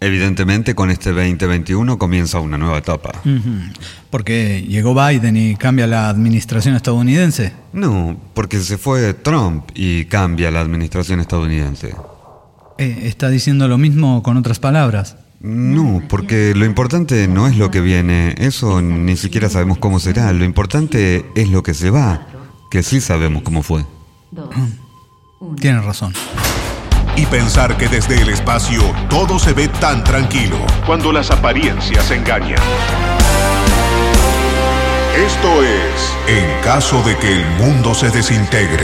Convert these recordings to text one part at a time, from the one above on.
Evidentemente, con este 2021 comienza una nueva etapa. Porque llegó Biden y cambia la administración estadounidense. No, porque se fue Trump y cambia la administración estadounidense. ¿Está diciendo lo mismo con otras palabras? No, porque lo importante no es lo que viene, eso ni siquiera sabemos cómo será. Lo importante es lo que se va, que sí sabemos cómo fue. Tienes razón. Y pensar que desde el espacio todo se ve tan tranquilo, cuando las apariencias engañan. Esto es En caso de que el mundo se desintegre.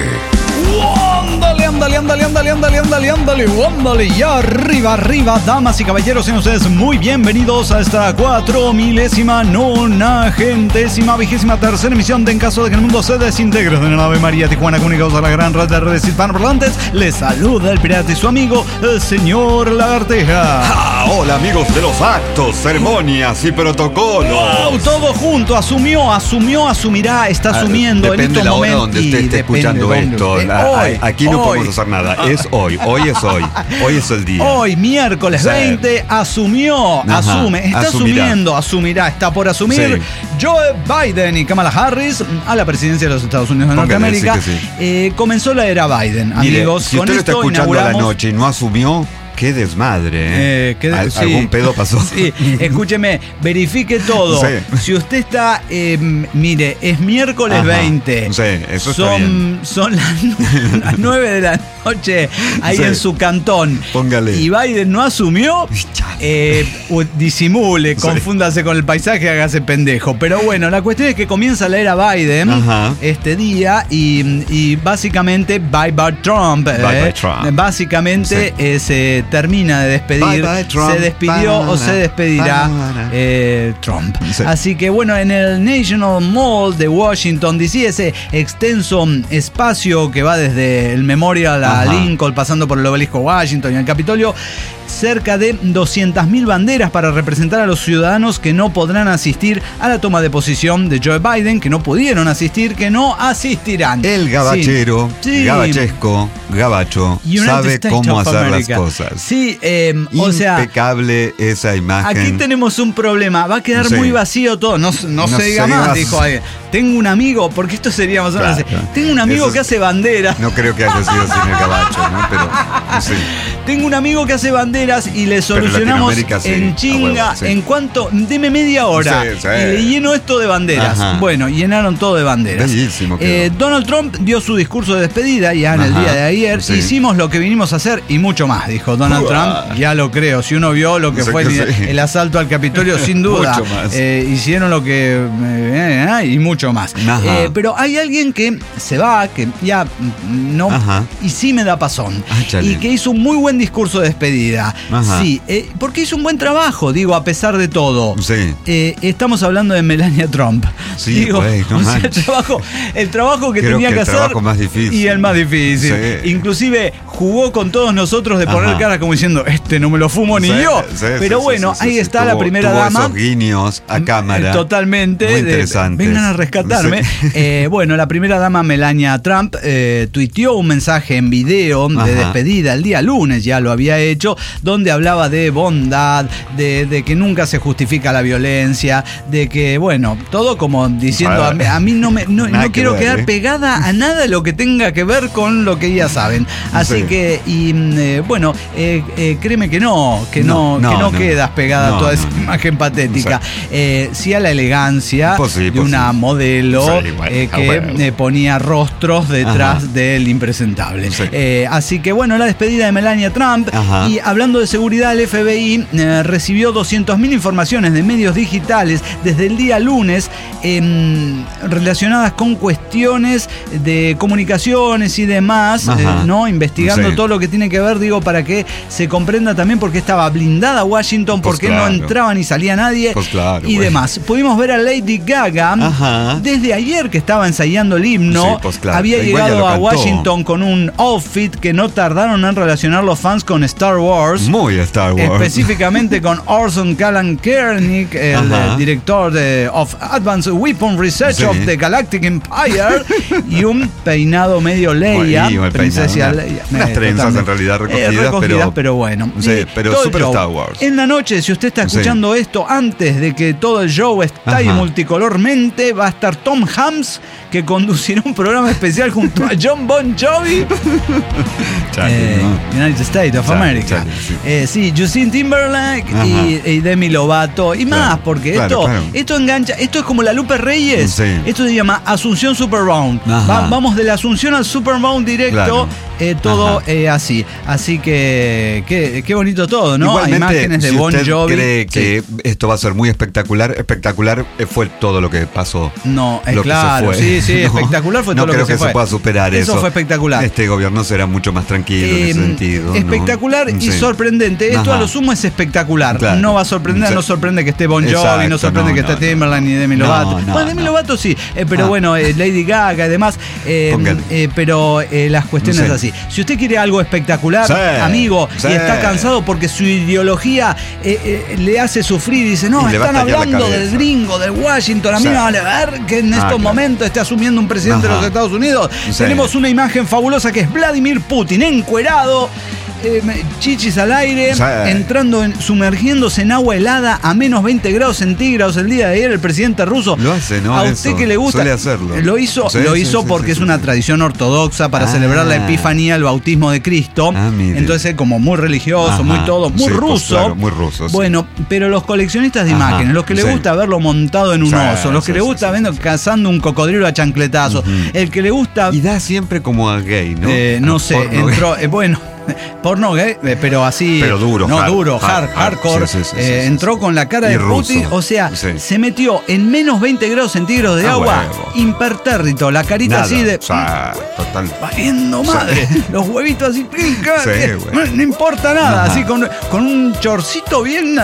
Ándale, y arriba, damas y caballeros, sean ustedes muy bienvenidos a esta 4.090.023ª emisión de En caso de que el mundo se desintegre de la nave María Tijuana, comunicados a la gran red de redes hispanoparlantes. Les saluda el pirata y su amigo, el señor Lagarteja. Hola amigos de los actos, ceremonias y protocolos. Wow, todo junto, asumirá, está asumiendo en estos depende de la hora momentos. donde usted esté escuchando esto. Aquí no podemos hacer nada, es hoy es el día. Hoy, miércoles 20, asumirá, está por asumir Joe Biden y Kamala Harris a la presidencia de los Estados Unidos de Norteamérica. Comenzó la era Biden, amigos. Si usted lo está escuchando a la noche y no asumió, qué desmadre, algún pedo pasó. Sí, escúcheme, verifique todo. Sí. Si usted está, mire, es miércoles 20. Sí, eso está bien. Son las 9 de la noche ahí en su cantón. Póngale. Y Biden no asumió, disimule, confúndase con el paisaje, hágase pendejo. Pero bueno, la cuestión es que comienza la era Biden este día y básicamente bye Trump. Básicamente se termina de despedir, Trump, se despidió o se despedirá Trump. Así que bueno, en el National Mall de Washington DC, ese extenso espacio que va desde el Memorial a Lincoln, pasando por el Obelisco Washington y el Capitolio, cerca de 200.000 banderas para representar a los ciudadanos que no podrán asistir a la toma de posición de Joe Biden, que no pudieron asistir, que no asistirán. El gabachero, gabachesco, gabacho, sabe cómo hacer las cosas. Sí, impecable esa imagen. Aquí tenemos un problema, va a quedar muy vacío todo, no se diga más, dijo alguien. Tengo un amigo, porque esto sería más o menos así. Tengo un amigo que hace banderas. No creo que haya sido sin el gabacho, ¿no? Pero sí. Tengo un amigo que hace banderas y le solucionamos en chinga. En cuanto, deme media hora y le lleno esto de banderas. Bueno, llenaron todo de banderas. Bellísimo. Donald Trump dio su discurso de despedida ya en el día de ayer. Hicimos lo que vinimos a hacer y mucho más, dijo Donald Trump. Ya lo creo. Si uno vio lo que fue el asalto al Capitolio, sin duda. Hicieron lo que... y mucho más. Pero hay alguien que se va, que ya no... Y sí me da pasón. Y que hizo un muy buen discurso de despedida. Sí, porque hizo un buen trabajo, digo, a pesar de todo. Estamos hablando de Melania Trump. Sí, digo, el trabajo que tenía que hacer. El trabajo más difícil. Y el más difícil. Inclusive jugó con todos nosotros de poner cara como diciendo, no me lo fumo ni yo. Pero bueno, ahí está la primera dama. Esos guiños a cámara. Totalmente. Muy interesante. Vengan a rescatarme. Bueno, la primera dama Melania Trump tuiteó un mensaje en video de despedida el día lunes, ya lo había hecho, donde hablaba de bondad, de que nunca se justifica la violencia, de que, bueno, todo como diciendo, a mí no quiero quedar pegada a nada de lo que tenga que ver con lo que ellas saben. Así que, bueno, créeme que no quedas pegada a toda esa imagen patética. Sí a la elegancia de una modelo que ponía rostros detrás del impresentable. Así que, bueno, la despedida de Melania Trump. Y hablando de seguridad, el FBI recibió 200.000 informaciones de medios digitales desde el día lunes relacionadas con cuestiones de comunicaciones y demás, ¿no? Investigando todo lo que tiene que ver, digo, para que se comprenda también por qué estaba blindada Washington, por qué no entraba ni salía nadie y demás. Pudimos ver a Lady Gaga desde ayer que estaba ensayando el himno, Sí, pues claro, había igual ya llegado lo a cantó. Washington con un outfit que no tardaron en relacionar los fans con Star Wars. Muy Star Wars. Específicamente con Orson Callan Kernick, el director de of Advanced Weapon Research of the Galactic Empire, y un peinado medio Leia, Y un princesa peinado, Leia. unas trenzas en realidad recogidas, pero bueno. Sí, pero todo el super show. Star Wars. En la noche, si usted está escuchando esto antes de que todo el show estalle multicolormente, va a estar Tom Hanks, que conducirá un programa especial junto a John Bon Jovi. United States of America. Sí, Justin Timberlake y Demi Lovato y más, porque esto engancha. Esto es como la Lupe Reyes. Sí. Esto se llama Asunción Superbound. Vamos de la Asunción al Superbound directo. Todo así. Así que qué bonito todo, ¿no? Igualmente, imágenes de si Bon usted Jovi. cree que esto va a ser muy espectacular, espectacular fue todo lo que pasó. No, lo claro, que se fue. sí, espectacular fue todo lo que se fue. No creo que se pueda superar eso. Eso fue espectacular. Este gobierno será mucho más tranquilo en ese sentido. Espectacular y sorprendente. Esto a lo sumo es espectacular. Claro. No va a sorprender, no sorprende que esté Bon Jovi, no sorprende que esté Timberlake ni Demi Lovato. Bueno, Demi Lovato sí, pero bueno, Lady Gaga y demás. Pero las cuestiones así. Si usted quiere algo espectacular, amigo, y está cansado porque su ideología le hace sufrir y dice, no, están hablando del gringo, del Washington, a mí me vale ver que en estos momentos esté asumiendo un presidente de los Estados Unidos. Tenemos una imagen fabulosa que es Vladimir Putin encuerado, chichis al aire, sumergiéndose en agua helada a menos 20 grados centígrados el día de ayer. El presidente ruso lo hace, ¿no? A usted que le gusta, suele hacerlo. Lo hizo porque es una tradición ortodoxa para celebrar la Epifanía, el bautismo de Cristo. Entonces, como muy religioso, muy todo, muy ruso. Pues, claro, muy ruso. Bueno, pero los coleccionistas de imágenes, los que le gusta verlo montado en un oso, los que le gusta verlo cazando un cocodrilo a chancletazos, el que le gusta. Y da siempre como a gay, ¿no? No sé, entró. Bueno. Porno gay, pero así. Pero duro, hardcore. Entró con la cara de Putin, o sea, se metió en menos 20 grados centígrados de agua, impertérrito, la carita así de. Total. Valiendo madre. Los huevitos así, no importa nada, así con un chorcito bien.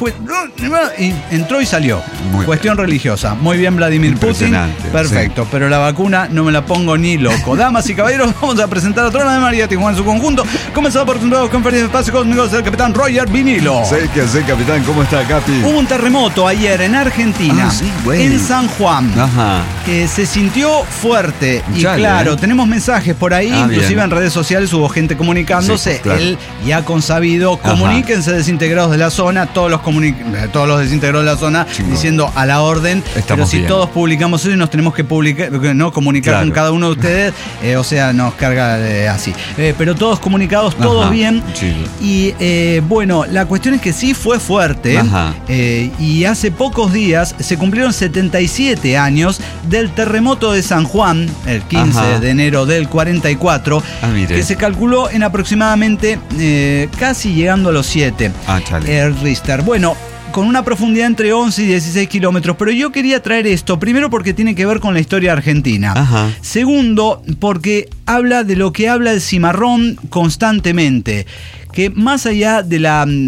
Y entró y salió. Cuestión religiosa. Muy bien, Vladimir Putin. Perfecto, pero la vacuna no me la pongo ni loco. Damas y caballeros, vamos a presentar a Trona de María Tijuana en su conjunto. Comenzado por nuevos conferencias de espacio conmigo, el capitán Roger Vinilo. Sí, que sé, capitán, ¿cómo está, Capi? Hubo un terremoto ayer en Argentina, en San Juan. Se sintió fuerte. Y claro, tenemos mensajes por ahí, inclusive en redes sociales hubo gente comunicándose. Él ya consabido, comuníquense desintegrados de la zona, todos los desintegrados de la zona, diciendo a la orden. Pero si todos publicamos eso y nos tenemos que comunicar con cada uno de ustedes, o sea, nos carga así. Pero todos comunicados, todos bien. Y bueno, la cuestión es que sí fue fuerte. Y hace pocos días se cumplieron 77 años del terremoto de San Juan, el 15 de enero del 44, que se calculó en aproximadamente casi llegando a los 7 Richter. Bueno, con una profundidad entre 11 y 16 kilómetros. Pero yo quería traer esto, primero porque tiene que ver con la historia argentina. Segundo, porque habla de lo que habla el cimarrón constantemente. Que más allá de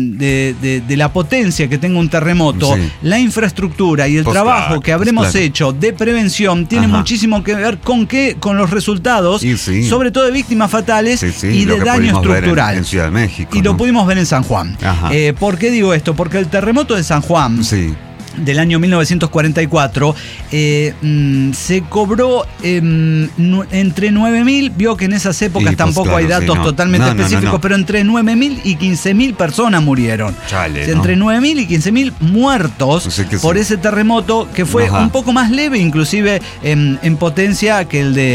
la potencia que tenga un terremoto, la infraestructura y el trabajo que habremos hecho de prevención tiene muchísimo que ver con los resultados, sobre todo de víctimas fatales y de daño estructural. En Ciudad de México. Y lo pudimos ver en San Juan. ¿Por qué digo esto? Porque el terremoto de San Juan del año 1944 se cobró entre 9.000, vio que en esas épocas tampoco hay datos totalmente específicos, pero entre 9.000 y 15.000 personas murieron. Entre 9.000 y 15.000 muertos por ese terremoto, que fue un poco más leve inclusive en potencia que el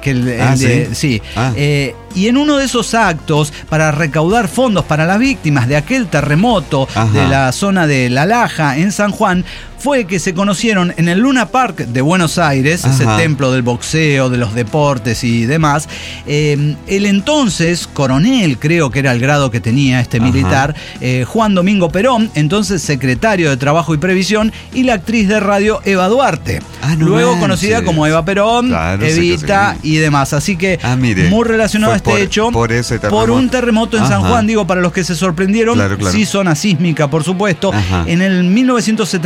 de y en uno de esos actos para recaudar fondos para las víctimas de aquel terremoto de la zona de La Laja en San Juan, fue que se conocieron en el Luna Park de Buenos Aires, ese templo del boxeo, de los deportes y demás. El entonces coronel, creo que era el grado que tenía este militar, Juan Domingo Perón, entonces secretario de Trabajo y Previsión, y la actriz de radio Eva Duarte, luego conocida como Eva Perón, Evita y demás. Así que muy relacionado a este hecho por un terremoto en San Juan. Digo, para los que se sorprendieron, sí, zona sísmica, por supuesto. En el 1977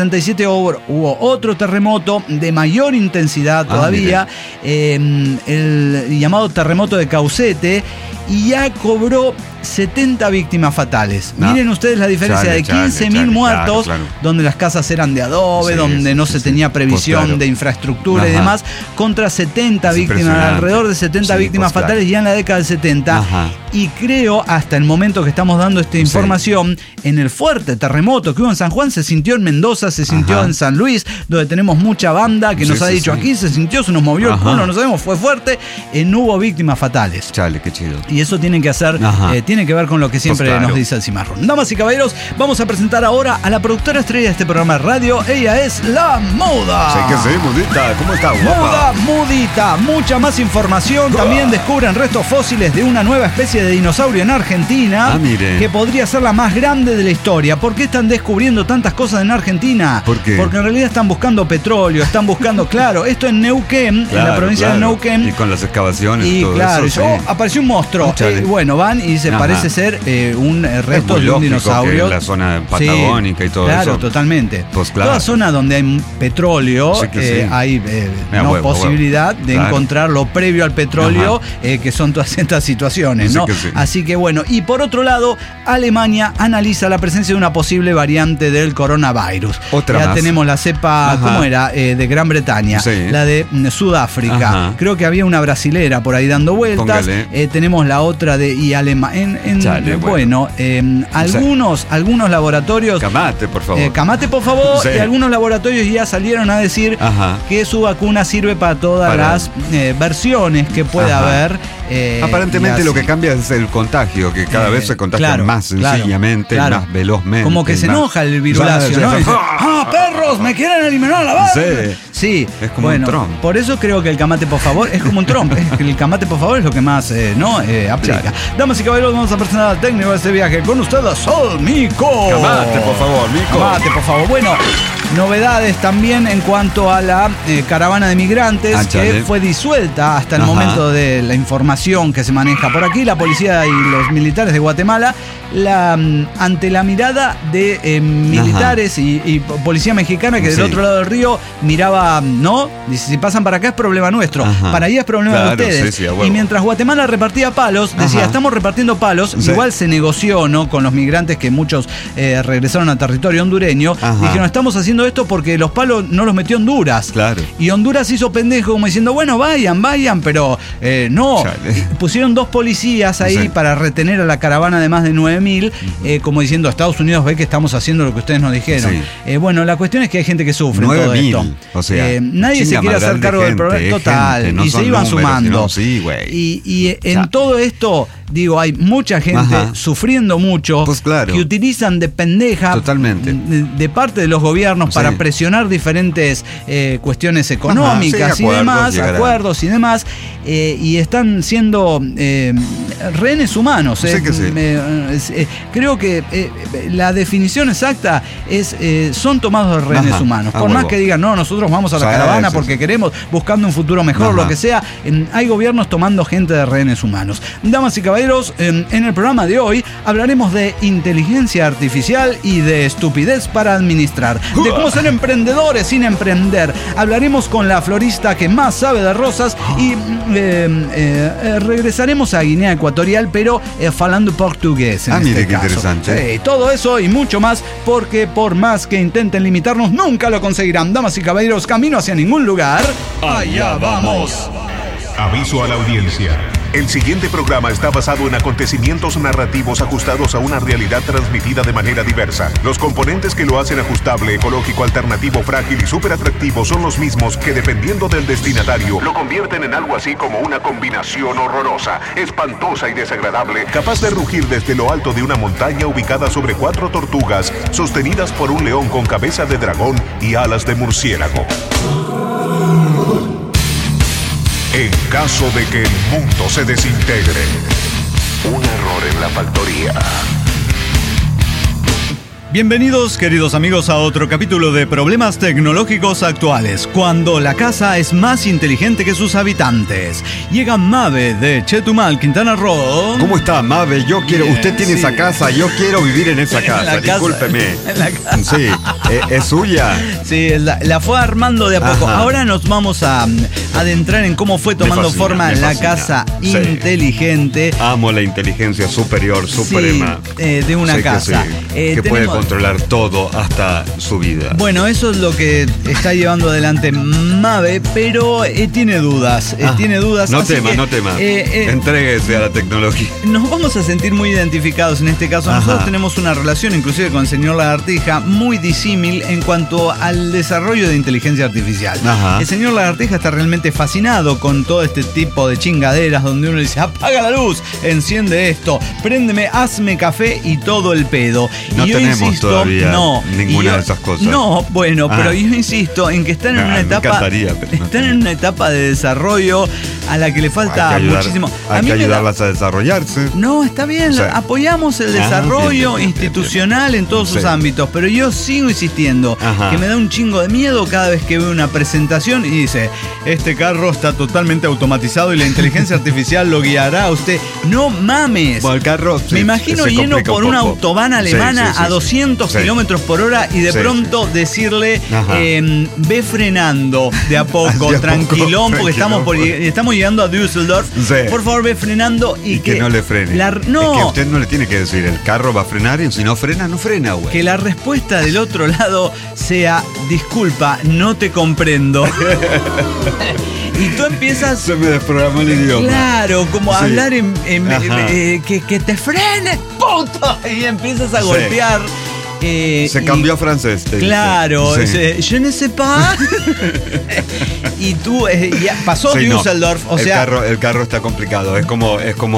hubo otro terremoto de mayor intensidad todavía, el llamado terremoto de Caucete, y ya cobró 70 víctimas fatales. Miren ustedes la diferencia de 15.000 muertos, claro. Donde las casas eran de adobe, donde no se tenía previsión de infraestructura y demás, contra 70 víctimas, alrededor de 70 víctimas fatales ya en la década del 70. Y creo, hasta el momento que estamos dando esta información, en el fuerte terremoto que hubo en San Juan, se sintió en Mendoza, se sintió en San Luis, donde tenemos mucha banda que nos ha dicho aquí, se sintió, se nos movió el culo, no sabemos, fue fuerte, no hubo víctimas fatales. Chale, qué chido. Y eso tiene que hacer, tiene que ver con lo que siempre nos dice el Cimarrón. Damas y caballeros, vamos a presentar ahora a la productora estrella de este programa de radio. Ella es La Muda. Sí, que sí, Mudita. ¿Cómo está, guapa? Mudita. Mucha más información. También descubren restos fósiles de una nueva especie de dinosaurio en Argentina, que podría ser la más grande de la historia. ¿Por qué están descubriendo tantas cosas en Argentina? ¿Por qué? Porque en realidad están buscando petróleo, están buscando, claro, esto en Neuquén, en la provincia de Neuquén. Y con las excavaciones y todo claro, eso. Apareció un monstruo. Bueno, van y se parece ser un resto de un dinosaurio. En la zona patagónica y todo eso. Claro, totalmente. Pues claro. Toda zona donde hay petróleo, hay posibilidad de encontrar lo previo al petróleo, que son todas estas situaciones, ¿no? Así que bueno, y por otro lado, Alemania analiza la presencia de una posible variante del coronavirus. Ya tenemos la cepa, ¿cómo era? De Gran Bretaña, la de Sudáfrica. Creo que había una brasilera por ahí dando vueltas. Tenemos la otra de Alemania. Algunos laboratorios. Camate, por favor. Y algunos laboratorios ya salieron a decir que su vacuna sirve para todas las versiones que pueda haber. Aparentemente lo que cambia es el contagio, que cada vez se contagia más sencillamente, más velozmente. Como que se enoja el virulacio, ¿no? Dice, perros, me quieren eliminar la vacuna. Sí, es como un Trump. Por eso creo que el camate, por favor, es como un Trump. El camate, por favor, es lo que más aplica. Claro. Damas y caballeros, vamos a presentar al técnico de este viaje. Con ustedes, Sol Mico. Camate, por favor, Mico. Camate, por favor. Bueno, novedades también en cuanto a la caravana de migrantes que fue disuelta hasta el momento de la información que se maneja por aquí. La policía y los militares de Guatemala, ante la mirada de militares y policía mexicana que del otro lado del río miraba, ¿no? Dice, si pasan para acá es problema nuestro, para allá es problema de ustedes. Y mientras Guatemala repartía palos, decía, estamos repartiendo palos, igual se negoció, ¿no? Con los migrantes que muchos regresaron a territorio hondureño, dijeron, estamos haciendo esto porque los palos no los metió Honduras. Claro. Y Honduras hizo pendejo como diciendo, bueno, vayan, pero no. Pusieron 2 policías ahí para retener a la caravana de más de 9.000, como diciendo, Estados Unidos ve que estamos haciendo lo que ustedes nos dijeron. Bueno, la cuestión es que hay gente que sufre en todo esto. O sea, nadie se quiere hacer cargo del problema. Total. Y se iban sumando. Y en todo esto, digo, hay mucha gente sufriendo mucho, que utilizan de pendeja de parte de los gobiernos para presionar diferentes cuestiones económicas acuerdos y demás, y están siendo rehenes humanos. Creo que la definición exacta es son tomados de rehenes humanos. Por más que digan, no, nosotros vamos a la caravana porque queremos, buscando un futuro mejor, lo que sea, hay gobiernos tomando gente de rehenes humanos. Damas y caballeros, en el programa de hoy hablaremos de inteligencia artificial y de estupidez para administrar, de cómo ser emprendedores sin emprender. Hablaremos con la florista que más sabe de rosas y regresaremos a Guinea Ecuatorial, pero hablando portugués en este qué caso. Interesante. Todo eso y mucho más, porque por más que intenten limitarnos, nunca lo conseguirán. Damas y caballeros, camino hacia ningún lugar. Allá vamos. Aviso a la audiencia. El siguiente programa está basado en acontecimientos narrativos ajustados a una realidad transmitida de manera diversa. Los componentes que lo hacen ajustable, ecológico, alternativo, frágil y súper atractivo son los mismos que, dependiendo del destinatario, lo convierten en algo así como una combinación horrorosa, espantosa y desagradable, capaz de rugir desde lo alto de una montaña ubicada sobre 4 tortugas, sostenidas por un león con cabeza de dragón y alas de murciélago. En caso de que el mundo se desintegre, un error en la factoría. Bienvenidos, queridos amigos, a otro capítulo de Problemas Tecnológicos Actuales, cuando la casa es más inteligente que sus habitantes. Llega Mabe de Chetumal, Quintana Roo. ¿Cómo está, Mabe? Yo quiero... Bien, usted tiene esa casa, yo quiero vivir en esa casa, discúlpeme. En la casa. Sí, ¿es suya? Sí, la fue armando de a poco. Ajá. Ahora nos vamos a adentrar en cómo fue tomando forma la casa inteligente. Amo la inteligencia superior, suprema. Sí, de una casa. Que puede controlar todo hasta su vida. Bueno, eso es lo que está llevando adelante Mabe, pero tiene dudas. Tiene dudas. No tema. Entréguese a la tecnología. Nos vamos a sentir muy identificados en este caso. Nosotros tenemos una relación, inclusive con el señor Lagartija, muy disímil en cuanto al desarrollo de inteligencia artificial. El señor Lagartija está realmente fascinado con todo este tipo de chingaderas donde uno dice: apaga la luz, enciende esto, préndeme, hazme café y todo el pedo. No y yo tenemos todavía ninguna de esas cosas. No, bueno, pero yo insisto en que están en una etapa. Están en una etapa de desarrollo a la que le falta muchísimo. Hay que ayudarlas a desarrollarse. No, está bien, apoyamos el desarrollo institucional en todos sus ámbitos, pero yo sigo insistiendo que me da un chingo de miedo cada vez que veo una presentación y dice: este carro está totalmente automatizado y la inteligencia artificial lo guiará a usted. No mames. Bueno, el carro me imagino yendo por una autobahn alemana a 200 kilómetros por hora y de pronto decirle: ve frenando de a poco, tranquilón, porque estamos llegando a Düsseldorf. Por favor, ve frenando y que no le frene. Es que usted no le tiene que decir: el carro va a frenar, y si no frena, no frena, güey. Que la respuesta del otro lado sea: disculpa, no te comprendo. Y tú empiezas... Se me desprogramó el idioma. Claro, como a hablar que te frenes, puto. Y empiezas a golpear. Se cambió a francés. Claro, je ne sais pas. Y tú ya pasó Düsseldorf, o sea... El carro está complicado, es como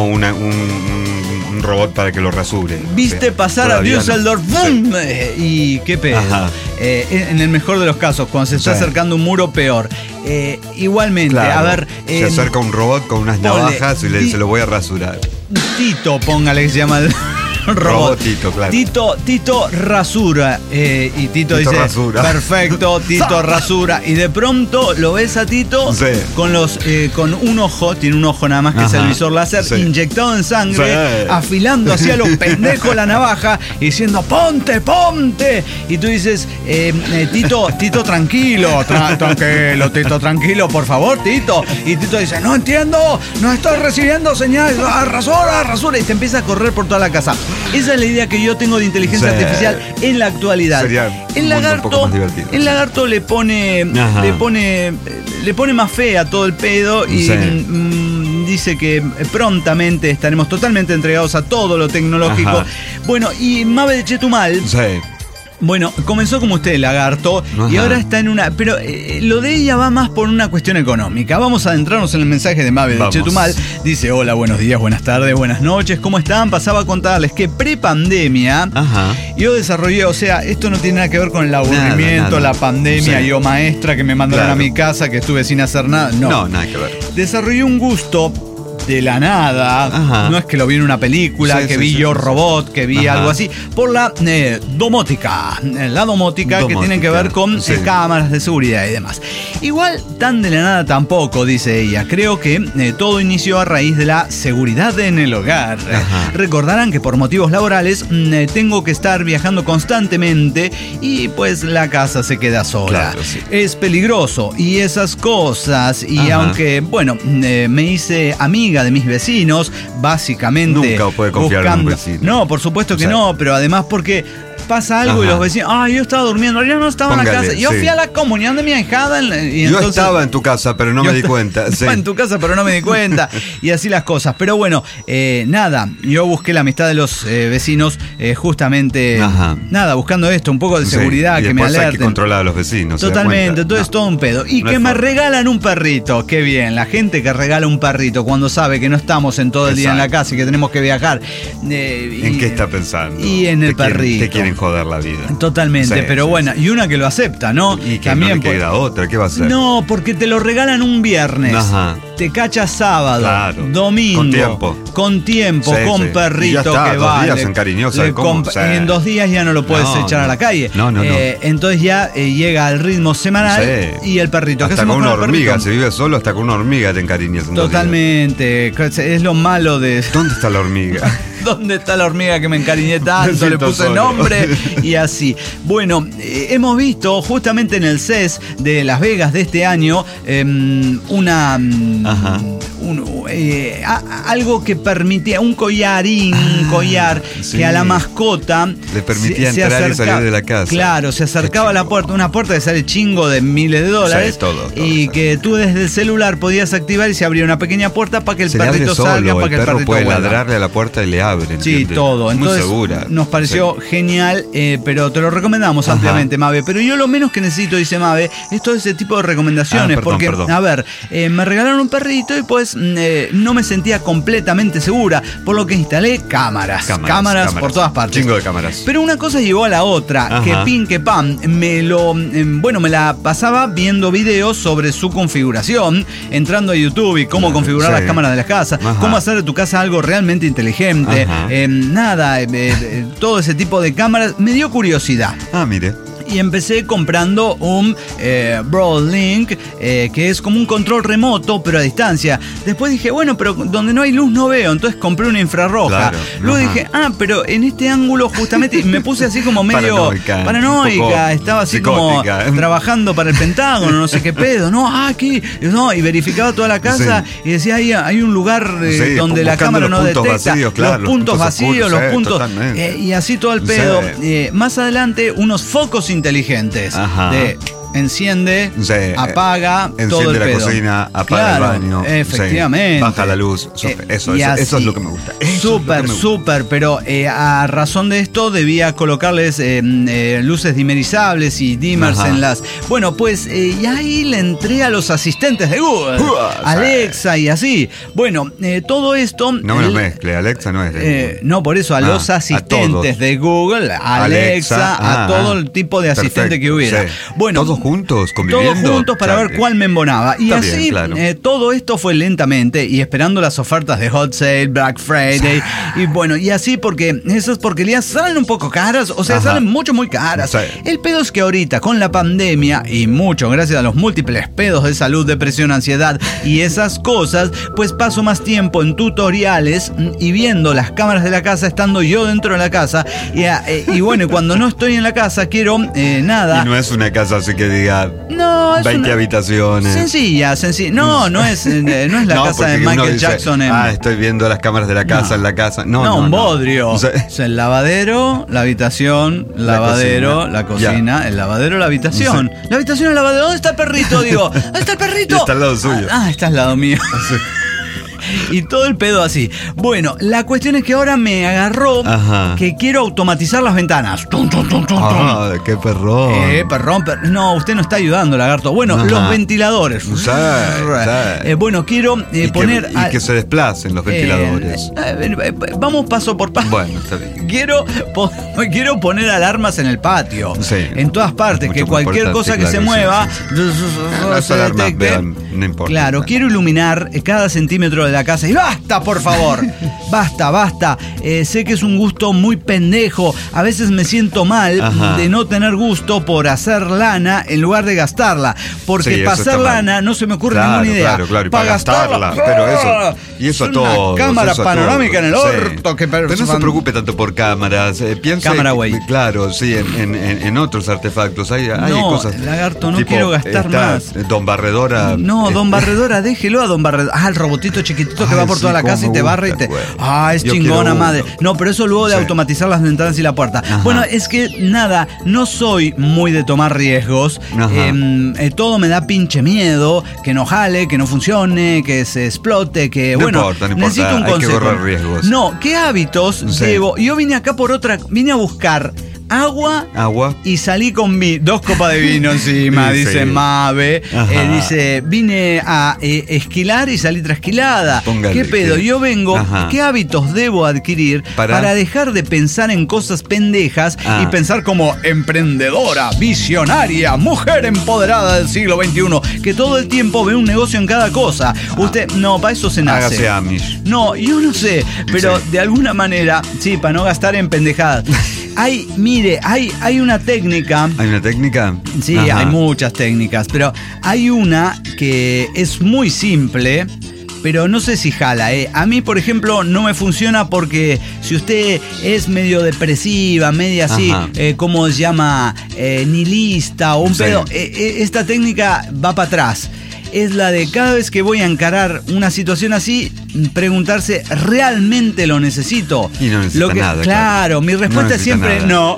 un robot para que lo rasure. Viste pasar a Düsseldorf, ¡bum! Y qué pedo. En el mejor de los casos, cuando se está acercando un muro, peor. Igualmente, a ver... se acerca un robot con unas navajas y le dice: lo voy a rasurar. Tito, póngale, que se llama el... Robotito, claro. Tito rasura. Y Tito dice: rasura. Perfecto, Tito rasura. Y de pronto lo ves a Tito con un ojo, tiene un ojo nada más que es el visor láser, inyectado en sangre, afilando hacia los pendejos la navaja y diciendo: ponte. Y tú dices: Tito, tranquilo, Tito, tranquilo, por favor, Tito. Y Tito dice: no entiendo, no estoy recibiendo señales, rasura. Y te empieza a correr por toda la casa. Esa es la idea que yo tengo de inteligencia artificial en la actualidad. El lagarto le pone más fe a todo el pedo y dice que prontamente estaremos totalmente entregados a todo lo tecnológico. Bueno, y Mabe de Chetumal. Bueno, comenzó como usted, Lagarto, y ahora está en una... Pero lo de ella va más por una cuestión económica. Vamos a adentrarnos en el mensaje de Mabe de Chetumal. Dice: hola, buenos días, buenas tardes, buenas noches, ¿cómo están? Pasaba a contarles que pre-pandemia yo desarrollé, o sea, esto no tiene nada que ver con el aburrimiento, nada. La pandemia, yo maestra que me mandaron a mi casa, que estuve sin hacer nada. No, nada que ver. Desarrollé un gusto de la nada, no es que lo vi en una película, que vi Yo Robot, que vi algo así, por la domótica. La domótica que tiene que ver con cámaras de seguridad y demás. Igual tan de la nada tampoco, dice ella. Creo que todo inició a raíz de la seguridad en el hogar. Recordarán que por motivos laborales tengo que estar viajando constantemente y pues la casa se queda sola. Claro, es peligroso y esas cosas. Y aunque, bueno, me hice amiga de mis vecinos, básicamente. Nunca puede confiar en un vecino. No, por supuesto que no, pero además porque pasa algo y los vecinos: yo estaba durmiendo, yo no estaba en la casa, yo fui a la comunión de mi ahijada y yo estaba en tu casa, pero no me di cuenta. Estaba en tu casa, pero no me di cuenta. Y así las cosas. Pero bueno, nada, yo busqué la amistad de los vecinos justamente, buscando esto, un poco de seguridad, que me alerten. Hay que controlar a los vecinos. Totalmente, entonces todo un pedo. Y que me regalan un perrito, qué bien, la gente que regala un perrito cuando sabe que no estamos en todo el día en la casa y que tenemos que viajar. ¿En qué está pensando? Y en el perrito. Te quieren joder la vida. Totalmente, Sí, pero sí, bueno, y una que lo acepta, ¿no? Y que también no le queda otra, ¿qué va a hacer? No, porque te lo regalan un viernes. Ajá. Te cachas sábado, Claro. domingo. Con tiempo, Sí, con sí. perrito Y ya está, que 2 va. días en cariñosa, ¿cómo? Sí. En 2 días ya no lo puedes No, echar a no. la calle. No. Entonces ya llega al ritmo semanal y el perrito. ¿Qué Hasta hacemos con una el hormiga, perrito? si vive solo, hasta con una hormiga te encariñas en 2 días. Totalmente. Es lo malo de... ¿Dónde está la hormiga? ¿Dónde está la hormiga que me encariñé tanto? Le siento puse solo. nombre y así. Bueno, hemos visto justamente en el CES de Las Vegas de este año algo que permitía, un collar sí. que a la mascota le permitía entrar y salir de la casa. Claro, se acercaba a la puerta, una puerta que sale chingo de miles de dólares. Sí, todo, y sí. que tú desde el celular podías activar y se abría una pequeña puerta para que el Se le abre perrito solo, salga, para que el perro perrito puede vuelva. ladrarle a la puerta y le abre. Sí, ¿entiendes? todo. Entonces, muy segura. nos pareció genial, pero te lo recomendamos ampliamente, Mabe. Pero yo lo menos que necesito, dice Mabe, es todo ese tipo de recomendaciones. Perdón. A ver, me regalaron un perrito y pues no me sentía completamente segura, por lo que instalé cámaras por todas partes. Chingo de cámaras. Pero una cosa llevó a la otra, que pin que pan, me la pasaba viendo videos sobre su configuración, entrando a YouTube y cómo configurar las cámaras de las casas, cómo hacer de tu casa algo realmente inteligente, todo ese tipo de cámaras, me dio curiosidad. Mire. Y empecé comprando un Broadlink, que es como un control remoto, pero a distancia. Después dije, bueno, pero donde no hay luz no veo, entonces compré una infrarroja. Claro, luego dije, pero en este ángulo justamente, y me puse así como medio paranoica, estaba así psicótica, como trabajando para el Pentágono, no sé qué pedo, aquí, y verificaba toda la casa y decía, hay un lugar donde la cámara no detecta los puntos vacíos, los puntos, y así todo el pedo. Más adelante, unos focos inteligentes de enciende, apaga, todo el pedo. Enciende la cocina, apaga el baño. Efectivamente. Baja la luz. Eso es lo que me gusta. Súper, pero a razón de esto debía colocarles luces dimerizables y dimmers en las... Bueno, pues y ahí le entré a los asistentes de Google, Alexa y así. Bueno, todo esto... No me lo mezcle, Alexa no es no, por eso, a los asistentes de Google, Alexa, a todo el tipo de asistente que hubiera. Bueno, todos juntos, conviviendo. Todos juntos para ver cuál me embonaba. Y está así, bien, claro. Todo esto fue lentamente y esperando las ofertas de Hot Sale, Black Friday. Y bueno, y así porque esas porquerías salen un poco caras, o sea, salen muy caras. El pedo es que ahorita, con la pandemia, y mucho gracias a los múltiples pedos de salud, depresión, ansiedad y esas cosas, pues paso más tiempo en tutoriales y viendo las cámaras de la casa, estando yo dentro de la casa. Y bueno, cuando no estoy en la casa, quiero nada. Y no es una casa así que diga es 20 habitaciones. Sencilla. No es la casa de Michael Jackson. Estoy viendo las cámaras de la casa en la casa. No, un bodrio. Es el lavadero, la habitación, la cocina, el lavadero, la habitación. La habitación, el lavadero. ¿Dónde está el perrito? Digo, ¿dónde está el perrito? Está al lado suyo. Está al lado mío. Y todo el pedo así. Bueno, la cuestión es que ahora me agarró que quiero automatizar las ventanas. ¡Qué perrón! Perrón. No, usted no está ayudando, lagarto. Bueno, los ventiladores. Bueno, quiero poner... Que se desplacen los ventiladores. Vamos paso por paso. Bueno, está bien. Quiero poner alarmas en el patio. En todas partes. Que cualquier cosa que se mueva... Las alarmas, vean, no importa. Claro, quiero iluminar cada centímetro de la casa. Y basta, por favor. Basta. Sé que es un gusto muy pendejo. A veces me siento mal de no tener gusto por hacer lana en lugar de gastarla. Porque para hacer lana no se me ocurre ninguna idea. Claro, para gastarla. Pero eso. Y eso a todos. Una cámara panorámica en el orto. Pero no se preocupe tanto por cámaras. Piensa. Cámara, güey. Claro, sí, en otros artefactos. Hay cosas. Lagarto, no quiero gastar más. Don Barredora. No, Don Barredora, déjelo a Don Barredora. El robotito chiquitito que va por toda la casa y te barra y te... es chingona madre. No, pero eso luego de automatizar las ventanas y la puerta. Bueno, es que nada, no soy muy de tomar riesgos. Todo me da pinche miedo, que no jale, que no funcione, que se explote, que no importa, necesito un consejo. Hay que correr riesgos. No, ¿qué hábitos debo? Yo vine acá vine a buscar agua y salí con 2 copas de vino encima, dice Mabe. Dice, vine a esquilar y salí trasquilada. ¿Qué pedo? Yo vengo, ¿qué hábitos debo adquirir para dejar de pensar en cosas pendejas y pensar como emprendedora, visionaria, mujer empoderada del siglo XXI, que todo el tiempo ve un negocio en cada cosa? Usted, no, para eso se nace. Hágase Amish. No, yo no sé, pero de alguna manera, sí, para no gastar en pendejadas. Hay una técnica. ¿Hay una técnica? Sí, hay muchas técnicas, pero hay una que es muy simple, pero no sé si jala, A mí, por ejemplo, no me funciona porque si usted es medio depresiva, media así, ¿cómo se llama? Nihilista o un pedo, esta técnica va para atrás. Es la de cada vez que voy a encarar una situación así, preguntarse, ¿realmente lo necesito? Y no necesita nada. Claro, mi respuesta es siempre no.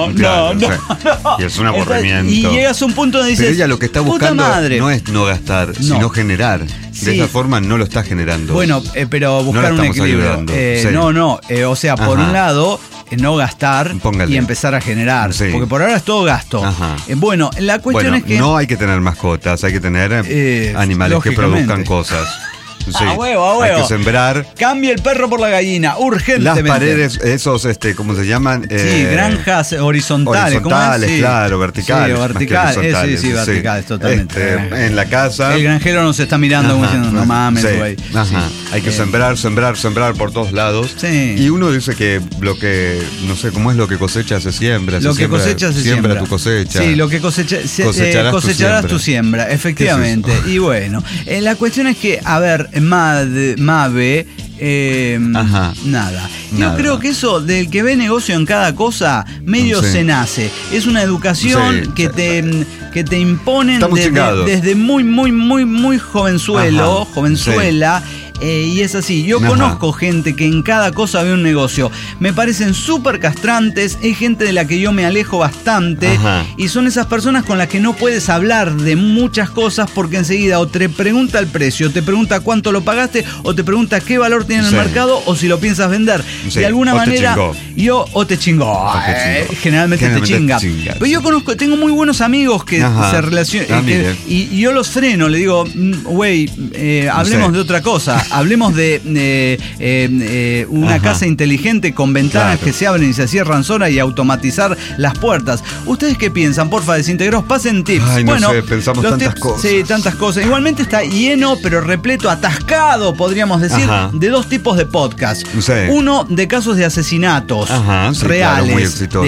Y es un aburrimiento. Y llegas a un punto donde dices, pero ella lo que está buscando no es no gastar, sino generar. Sí. De esa forma no lo está generando. Bueno, pero buscar un equilibrio. O sea, por un lado, no gastar y empezar a generar. Sí. Porque por ahora es todo gasto. Bueno, la cuestión es que no hay que tener mascotas, hay que tener animales que produzcan cosas. Sí. A huevo. Hay que sembrar. Cambie el perro por la gallina, urgentemente. Las paredes, esos, ¿cómo se llaman? Granjas horizontales. Horizontales, claro, verticales. Sí, verticales. Sí, verticales, totalmente. En la casa. El granjero nos está mirando como diciendo, no mames, güey. Hay que sembrar por todos lados. Sí. Y uno dice que lo que, no sé, ¿cómo es lo que cosecha se siembra? Lo que cosecha se siembra. Siembra tu cosecha. Sí, lo que cosecharás tu siembra, efectivamente. Y bueno, la cuestión es que, a ver, Mabe, nada. Yo creo que eso del que ve negocio en cada cosa, medio se nace. Es una educación que te imponen desde muy jovenzuela. Y es así, yo conozco gente que en cada cosa ve un negocio. Me parecen súper castrantes, es gente de la que yo me alejo bastante. Y son esas personas con las que no puedes hablar de muchas cosas porque enseguida o te pregunta el precio, te pregunta cuánto lo pagaste, o te pregunta qué valor tiene en el mercado, o si lo piensas vender. De alguna manera, te chingó. Generalmente te chinga. Pero yo tengo muy buenos amigos que se relacionan y yo los freno, le digo, güey, hablemos de otra cosa. Hablemos de una casa inteligente con ventanas que se abren y se cierran solas y automatizar las puertas. ¿Ustedes qué piensan? Porfa, desintegrados, pasen tips. Pensamos tantas cosas. Sí, tantas cosas. Igualmente está lleno, pero repleto, atascado, podríamos decir, de 2 tipos de podcast. Uno de casos de asesinatos reales. Muy exitoso.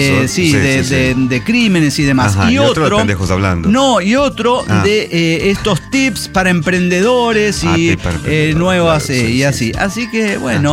De crímenes y demás. Y otro de pendejos hablando. No, y otro de estos tips para emprendedores y nuevas y así. Así que, bueno,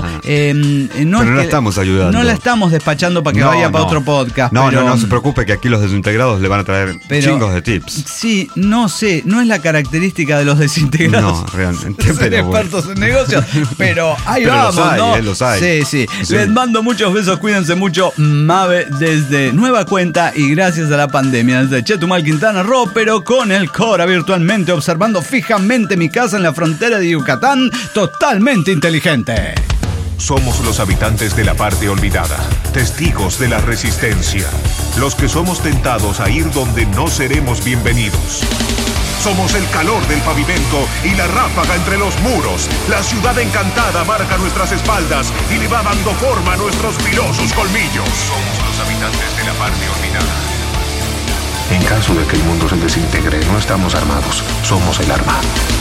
no la estamos ayudando. No la estamos despachando para que vaya para otro podcast. No se preocupe, que aquí los desintegrados le van a traer chingos de tips. Sí, no sé, no es la característica de los desintegrados. No, realmente. Ser expertos en negocios, pero ahí vamos, los hay. Sí. Les mando muchos besos, cuídense mucho. Mabe desde nueva cuenta y gracias a la pandemia, desde Chetumal, Quintana Roo, pero con el Cora virtualmente, observando fijamente mi casa en la frontera de Yucatán, totalmente inteligente. Somos los habitantes de la parte olvidada, testigos de la resistencia, los que somos tentados a ir donde no seremos bienvenidos. Somos el calor del pavimento y la ráfaga entre los muros. La ciudad encantada marca nuestras espaldas y le va dando forma a nuestros filosos colmillos. Somos los habitantes de la parte olvidada. En caso de que el mundo se desintegre, no estamos armados, somos el arma.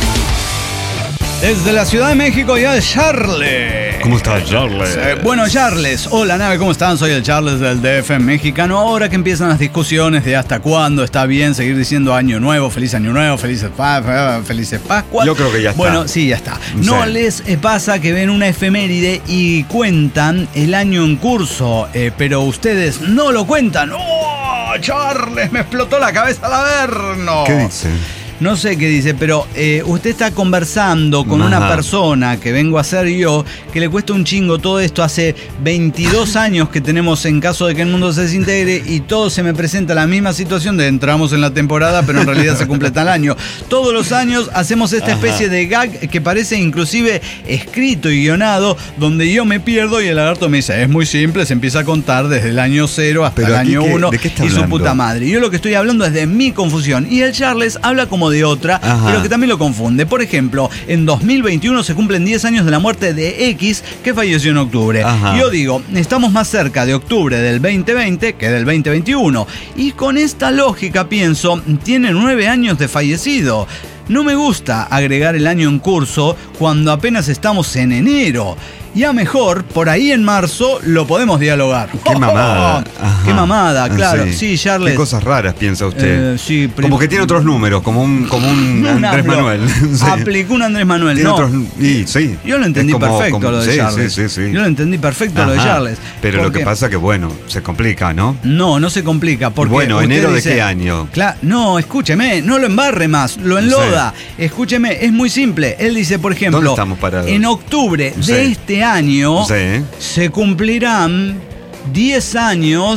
Desde la Ciudad de México, ya es Charles. ¿Cómo estás, Charles? Bueno, Charles, hola nave, ¿cómo están? Soy el Charles del DF mexicano. Ahora que empiezan las discusiones de hasta cuándo está bien seguir diciendo Año Nuevo, Felices Pascua. Yo creo que ya está. Bueno, sí, ya está. No les pasa que ven una efeméride y cuentan el año en curso, pero ustedes no lo cuentan. ¡Oh, Charles, me explotó la cabeza al averno! ¿Qué dice? no sé qué dice, pero usted está conversando con una persona que vengo a ser yo, que le cuesta un chingo todo esto. Hace 22 años que tenemos en caso de que el mundo se desintegre y todo se me presenta la misma situación de entramos en la temporada, pero en realidad se completa el año. Todos los años hacemos esta especie de gag que parece inclusive escrito y guionado, donde yo me pierdo y el lagarto me dice, es muy simple, se empieza a contar desde el año 0 hasta el año 1 y su puta madre. Yo lo que estoy hablando es de mi confusión y el Charles habla como de otra, pero que también lo confunde. Por ejemplo, en 2021 se cumplen 10 años de la muerte de X, que falleció en octubre. Yo digo, estamos más cerca de octubre del 2020 que del 2021. Y con esta lógica pienso, tiene 9 años de fallecido. No me gusta agregar el año en curso cuando apenas estamos en enero. Ya mejor, por ahí en marzo lo podemos dialogar. ¡Qué mamada! ¡Qué mamada! Claro, sí, Charles. ¿Qué cosas raras piensa usted? Sí, como que tiene otros números, como un Andrés Manuel. Sí. Aplicó un Andrés Manuel. No. Sí. Yo lo entendí perfecto lo de Charles. Sí. Yo lo entendí perfecto lo de Charles. Pero lo que pasa que, bueno, se complica, ¿no? No se complica. Porque bueno, ¿enero de qué año? No, escúcheme, no lo embarre más, lo enloda. Escúcheme, es muy simple. Él dice, por ejemplo, ¿dónde estamos parados? En octubre de este año se cumplirán 10 años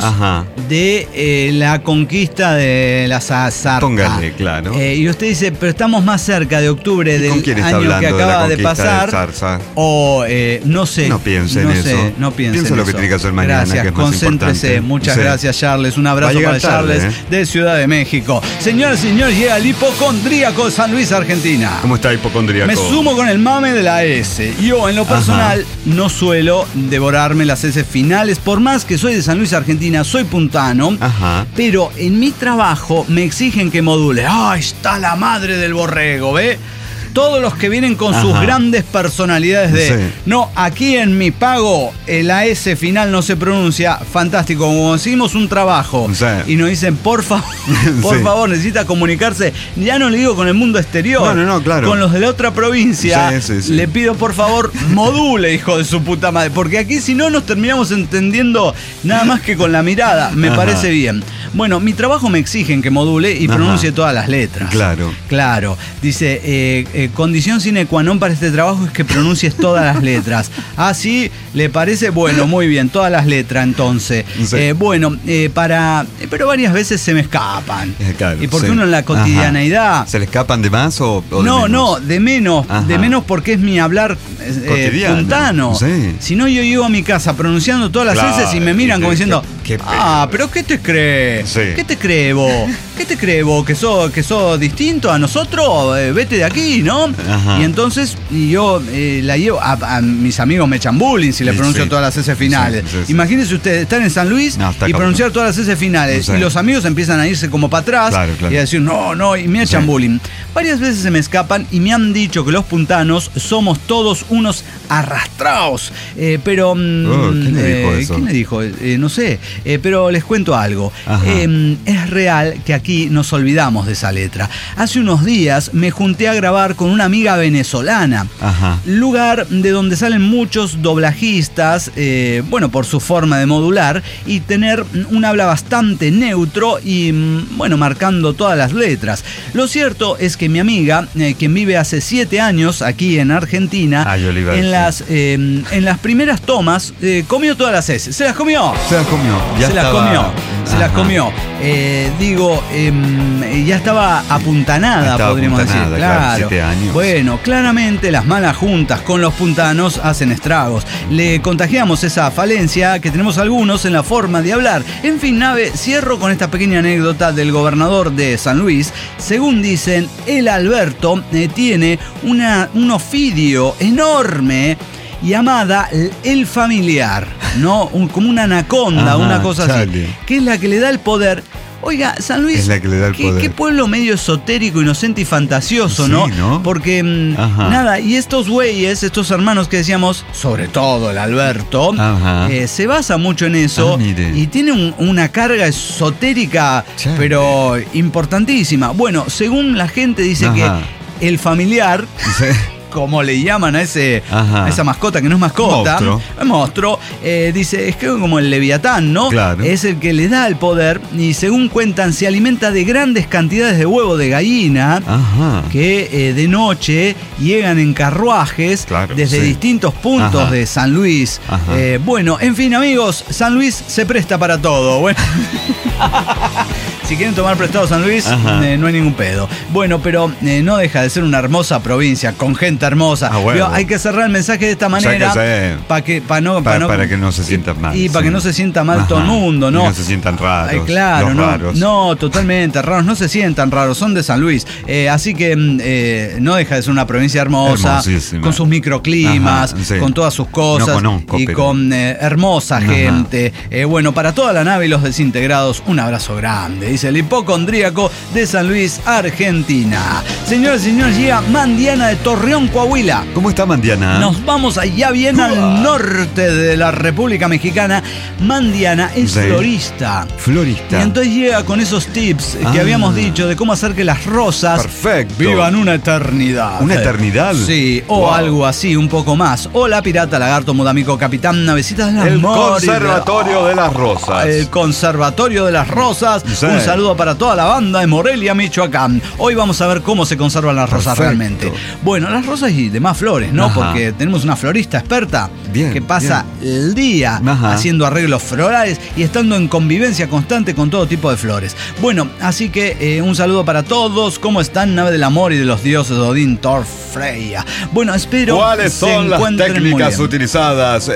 de la conquista de la Zarza. Póngale, claro. Y usted dice, pero estamos más cerca de octubre del año que acaba de pasar. O no sé. No piense en eso. No piense en lo que tiene que hacer mañana. Gracias, que es concéntrese. Muchas gracias, Charles. Un abrazo para Charles de Ciudad de México. Señoras y señores, llega el hipocondríaco de San Luis, Argentina. ¿Cómo está hipocondríaco? Me sumo con el mame de la S. Yo, en lo personal, no suelo devorarme las S finales, por más que soy de San Luis, Argentina, soy puntano, pero en mi trabajo me exigen que module. ¡Ay, está la madre del borrego! ¿Ve? Todos los que vienen con sus grandes personalidades de no, aquí en mi pago la S final no se pronuncia. Fantástico, como conseguimos un trabajo y nos dicen, por favor, necesita comunicarse, ya no le digo con el mundo exterior, claro, con los de la otra provincia, le pido por favor module, hijo de su puta madre, porque aquí si no nos terminamos entendiendo nada más que con la mirada. Me parece bien. Bueno, mi trabajo me exigen que module y pronuncie todas las letras. Claro. Dice, condición sine qua non para este trabajo es que pronuncies todas las letras. ¿Sí? ¿Le parece? Bueno, muy bien, todas las letras entonces. Pero varias veces se me escapan. Y porque uno en la cotidianeidad... ¿Se le escapan de más o de menos? No, de menos. De menos porque es mi hablar puntano. Si no, yo llego a mi casa pronunciando todas las S y me miran como diciendo, pero ¿qué te crees? ¿Qué te crees vos? ¿Qué te crees vos? ¿Que sos distinto a nosotros? Vete de aquí, ¿no? Y entonces yo la llevo a mis amigos, me echan bullying si le pronuncio todas las S finales. Imagínense ustedes, estar en San Luis y pronunciar todas las S finales y los amigos empiezan a irse como para atrás y a decir no, y me echan bullying. Varias veces se me escapan y me han dicho que los puntanos somos todos unos arrastrados. Pero ¿quién le dijo eso? ¿Quién le dijo? No sé, pero les cuento algo. Es real que aquí nos olvidamos de esa letra. Hace unos días me junté a grabar con una amiga venezolana, lugar de donde salen muchos doblajistas, por su forma de modular y tener un habla bastante neutro y marcando todas las letras. Lo cierto es que mi amiga, quien vive hace 7 años aquí en Argentina, en las primeras tomas comió todas las S. ¿Se las comió? Se las comió. Ya estaba apuntanada, podríamos decir. Claro. 7 años. Bueno, claramente las malas juntas con los puntanos hacen estragos. Le contagiamos esa falencia que tenemos algunos en la forma de hablar. En fin, Nave, cierro con esta pequeña anécdota del gobernador de San Luis. Según dicen, el Alberto tiene un ofidio enorme llamada el familiar, ¿no? Como una anaconda, una cosa así, que es la que le da el poder. Oiga, San Luis, es la que le da el poder. Qué pueblo medio esotérico, inocente y fantasioso, ¿no? Porque, y estos güeyes, estos hermanos que decíamos, sobre todo el Alberto, se basa mucho en eso y tiene una carga esotérica, pero importantísima. Bueno, según la gente dice que el familiar como le llaman a esa mascota que no es mascota, monstruo, dice, es que como el Leviatán, ¿no? Claro. Es el que le da el poder y según cuentan se alimenta de grandes cantidades de huevo de gallina que de noche llegan en carruajes desde distintos puntos de San Luis. Bueno, en fin, amigos, San Luis se presta para todo. Bueno. Si quieren tomar prestado San Luis, no hay ningún pedo. Bueno, pero no deja de ser una hermosa provincia, con gente hermosa. Bueno. Hay que cerrar el mensaje de esta manera para que no se sientan mal. Y para que no se sienta mal todo el mundo, ¿no? Y no se sientan raros. Claro, raros. No, totalmente raros. No se sientan raros, son de San Luis. Así que no deja de ser una provincia hermosa, con sus microclimas, con todas sus cosas. No conozco, y con hermosa gente. Bueno, para toda la nave y los desintegrados, un abrazo grande. Dice el hipocondríaco de San Luis, Argentina. Señoras y señores, llega Mandiana de Torreón, Coahuila. ¿Cómo está Mandiana? Nos vamos allá bien al norte de la República Mexicana. Mandiana es florista. Y entonces llega con esos tips que habíamos dicho de cómo hacer que las rosas vivan una eternidad. ¿Una eternidad? Sí, o algo así, un poco más. Hola, pirata, lagarto, mudamico, capitán, navecitas de las El Conservatorio de las Rosas. El Conservatorio de las Rosas. Un saludo para toda la banda de Morelia, Michoacán. Hoy vamos a ver cómo se conservan las rosas realmente. Bueno, las rosas y demás flores, ¿no? Porque tenemos una florista experta que pasa el día haciendo arreglos florales y estando en convivencia constante con todo tipo de flores. Bueno, así que un saludo para todos. ¿Cómo están? Nave del amor y de los dioses Odín, Thor, Freya. Bueno, espero ¿cuáles son las técnicas utilizadas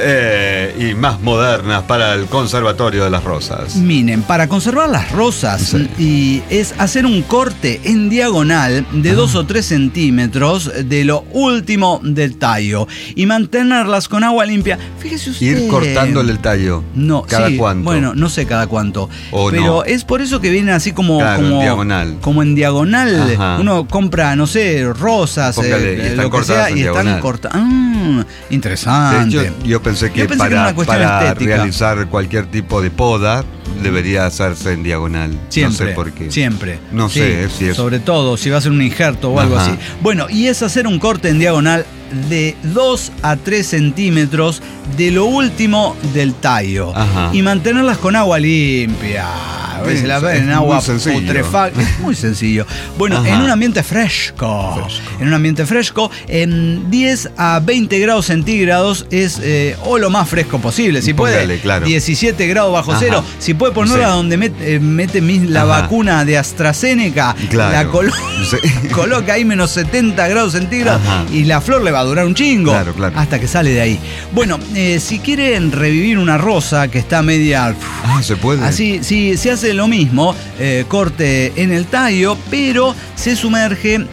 y más modernas para el Conservatorio de las Rosas? Miren, para conservar las rosas y es hacer un corte en diagonal de 2 o 3 centímetros de lo último del tallo y mantenerlas con agua limpia. Fíjese usted. Ir cortándole el tallo. No, ¿cada cuánto? Bueno, no sé cada cuánto. Pero no. Es por eso que viene así como en diagonal. Como en diagonal. Uno compra, no sé, rosas, lo que sea, y están cortadas. Interesante. De hecho, yo pensé que para realizar cualquier tipo de poda debería hacerse en diagonal. Siempre, no sé por qué. Siempre. No sé si es. Sobre todo si va a ser un injerto o algo así. Bueno, y es hacer un corte en diagonal de 2 a 3 centímetros de lo último del tallo. Y mantenerlas con agua limpia. A veces la ven en agua putrefacta. Es muy sencillo. Bueno, en un ambiente fresco. En un ambiente fresco, en 10 a 20 grados centígrados es o lo más fresco posible. Si puede, 17 grados bajo cero. Si puede ponerla donde mete la vacuna de AstraZeneca, la coloca ahí menos 70 grados centígrados y la flor le va a durar un chingo hasta que sale de ahí. Bueno, si quieren revivir una rosa que está media... se puede. Así, sí, se hace lo mismo, corte en el tallo, pero se sumerge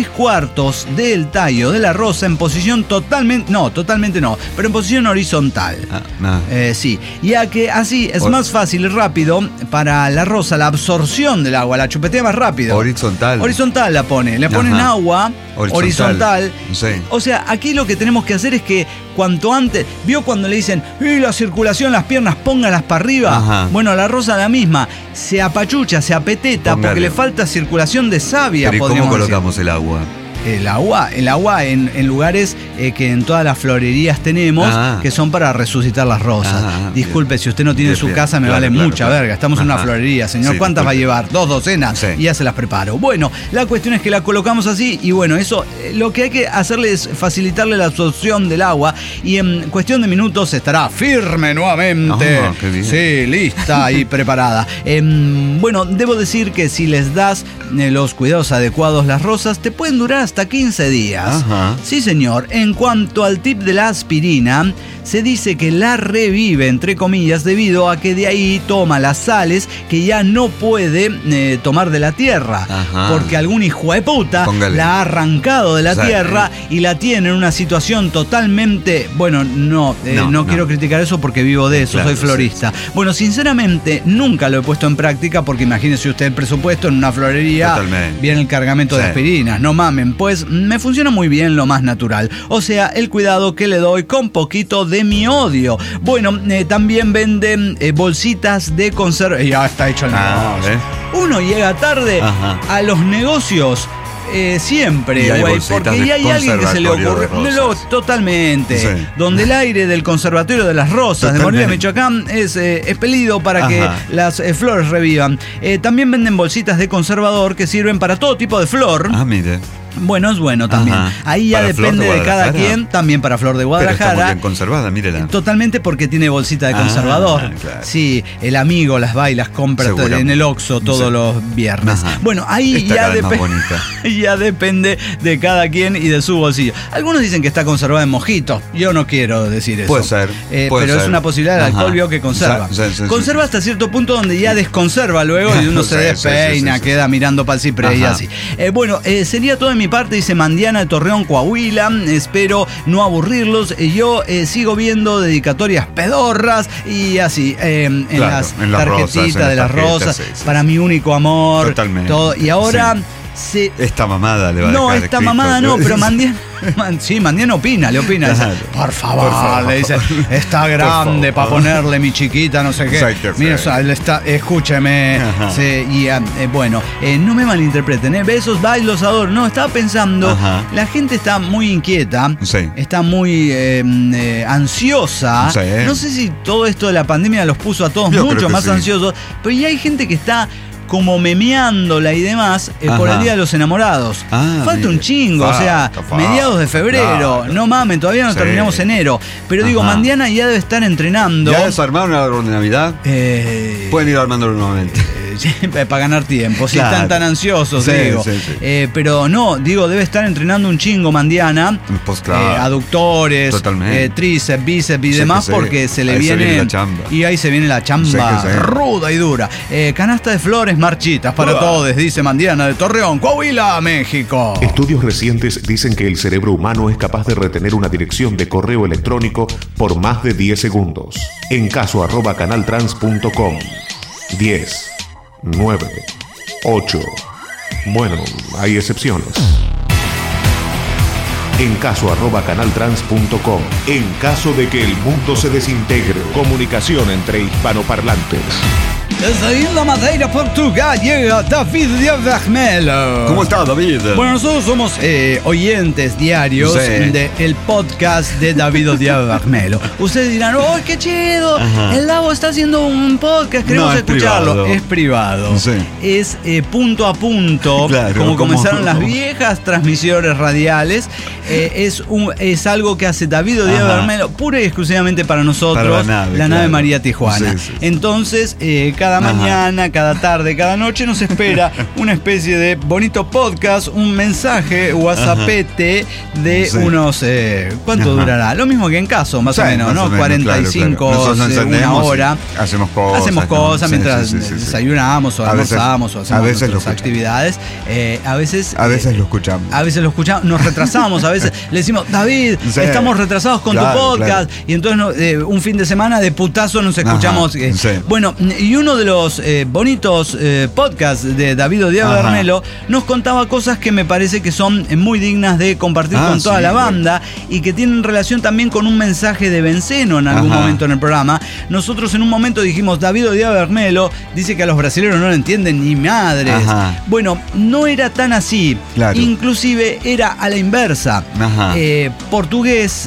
3/4 del tallo de la rosa en posición totalmente pero en posición horizontal. Sí, ya que así es más fácil y rápido para la rosa la absorción del agua, la chupetea más rápido. Horizontal la pone, le ponen agua horizontal. O sea, aquí lo que tenemos que hacer es que cuanto antes, ¿vio cuando le dicen la circulación, las piernas, póngalas para arriba? Bueno, la rosa la misma, se apachucha, se apeteta porque le falta circulación de savia. ¿Pero cómo colocamos el agua? El agua en lugares que en todas las florerías tenemos, que son para resucitar las rosas. Disculpe, si usted no tiene su casa, me vale mucha verga. Estamos en una florería, señor. ¿Cuántas va a llevar? 2 docenas. Y ya se las preparo. Bueno, la cuestión es que la colocamos así y bueno, eso lo que hay que hacerle es facilitarle la absorción del agua y en cuestión de minutos estará firme nuevamente. Sí, lista y preparada. Bueno, debo decir que si les das los cuidados adecuados, las rosas te pueden durar hasta 15 días. Sí, señor. En cuanto al tip de la aspirina, se dice que la revive, entre comillas, debido a que de ahí toma las sales que ya no puede tomar de la tierra. Porque algún hijo de puta la ha arrancado de la tierra y la tiene en una situación totalmente... Bueno, no quiero criticar eso porque vivo de eso, soy florista. Bueno, sinceramente, nunca lo he puesto en práctica porque imagínese usted el presupuesto en una florería. Viene el cargamento de aspirinas. No mamen, pues me funciona muy bien lo más natural. O sea, el cuidado que le doy con poquito de mi odio. Bueno, también venden bolsitas de conserva. Ya está hecho el negocio. Uno llega tarde a los negocios Siempre, güey, porque hay alguien que se le ocurre. Totalmente. Sí. Donde el aire del Conservatorio de las Rosas de Morelia, Michoacán, es expelido para que las flores revivan. También venden bolsitas de conservador que sirven para todo tipo de flor. Mire. Bueno, es bueno también. Ahí ya depende de cada quien. También para Flor de Guadalajara. Pero está muy bien conservada, mírela. Totalmente, porque tiene bolsita de conservador. Claro. Sí, el amigo las va y las compra en el Oxxo todos los viernes. Bueno, ahí ya depende de cada quien y de su bolsillo. Algunos dicen que está conservada en mojitos. Yo no quiero decir eso. Puede ser. Pero es una posibilidad del alcohol, vio que conserva. Conserva hasta cierto punto donde ya desconserva luego y uno se despeina, queda mirando para el ciprés y así. Bueno, sería todo de mi parte, dice Mandiana de Torreón, Coahuila. Espero no aburrirlos. Yo sigo viendo dedicatorias pedorras y así en las tarjetitas de las rosas, para mi único amor. Totalmente. Todo. Y ahora esta mamada le va a dejar. No, esta mamada no, pero Mandiana. Sí, Mandiana le opina. Dice, por favor, le dice, está grande para ponerle mi chiquita, no sé qué. Mira, escúcheme. Sí, y bueno, no me malinterpreten, besos, bye, los adoro. No, estaba pensando, la gente está muy inquieta, está muy ansiosa. No sé si todo esto de la pandemia los puso a todos mucho más ansiosos, pero ya hay gente que está como memeándola y demás por el Día de los Enamorados. Falta un chingo, o sea, mediados de febrero. No mamen, todavía no terminamos enero. Pero digo, Mandiana ya debe estar entrenando. ¿Ya desarmaron el árbol de Navidad? Pueden ir armándolo nuevamente. Para ganar tiempo, si están tan ansiosos, digo. Pero no, digo, debe estar entrenando un chingo Mandiana. Pues claro. Aductores, tríceps, bíceps y demás, porque se le viene la chamba. Y ahí se viene la chamba ruda y dura. Canasta de flores marchitas para todos, dice Mandiana de Torreón, Coahuila, México. Estudios recientes dicen que el cerebro humano es capaz de retener una dirección de correo electrónico por más de 10 segundos. En caso @canaltrans.com. 10, 9, 8. Bueno, hay excepciones. En caso @canaltrans.com. En caso de que el mundo se desintegre. Comunicación entre hispanoparlantes. Desde Isla Madeira, Portugal, llega David Díaz Vermelho. ¿Cómo está, David? Bueno, nosotros somos oyentes diarios del podcast de David Díaz Vermelho. Ustedes dirán, ¡oh, qué chido! El Davo está haciendo un podcast, queremos escucharlo. Es privado. Es punto a punto, como comenzaron las viejas transmisiones radiales. Es algo que hace David Díaz Vermelho pura y exclusivamente para nosotros, para la nave María Tijuana. Entonces, cada mañana, cada tarde, cada noche nos espera una especie de bonito podcast, un mensaje WhatsAppete de unos... ¿cuánto durará? Lo mismo que en caso, más o menos, ¿no? 45, una hora. Hacemos cosas mientras desayunamos o almorzamos o hacemos nuestras actividades. A veces lo escuchamos. Nos retrasamos, a veces le decimos, David, estamos retrasados con tu podcast. Y entonces un fin de semana de putazo nos escuchamos. Bueno, y uno de los bonitos podcasts de David Díaz Vermelho nos contaba cosas que me parece que son muy dignas de compartir con toda la banda y que tienen relación también con un mensaje de Benceno en algún momento en el programa. Nosotros en un momento dijimos, David Díaz Vermelho dice que a los brasileños no lo entienden ni madres. Bueno, no era tan así. Inclusive era a la inversa. Portugués,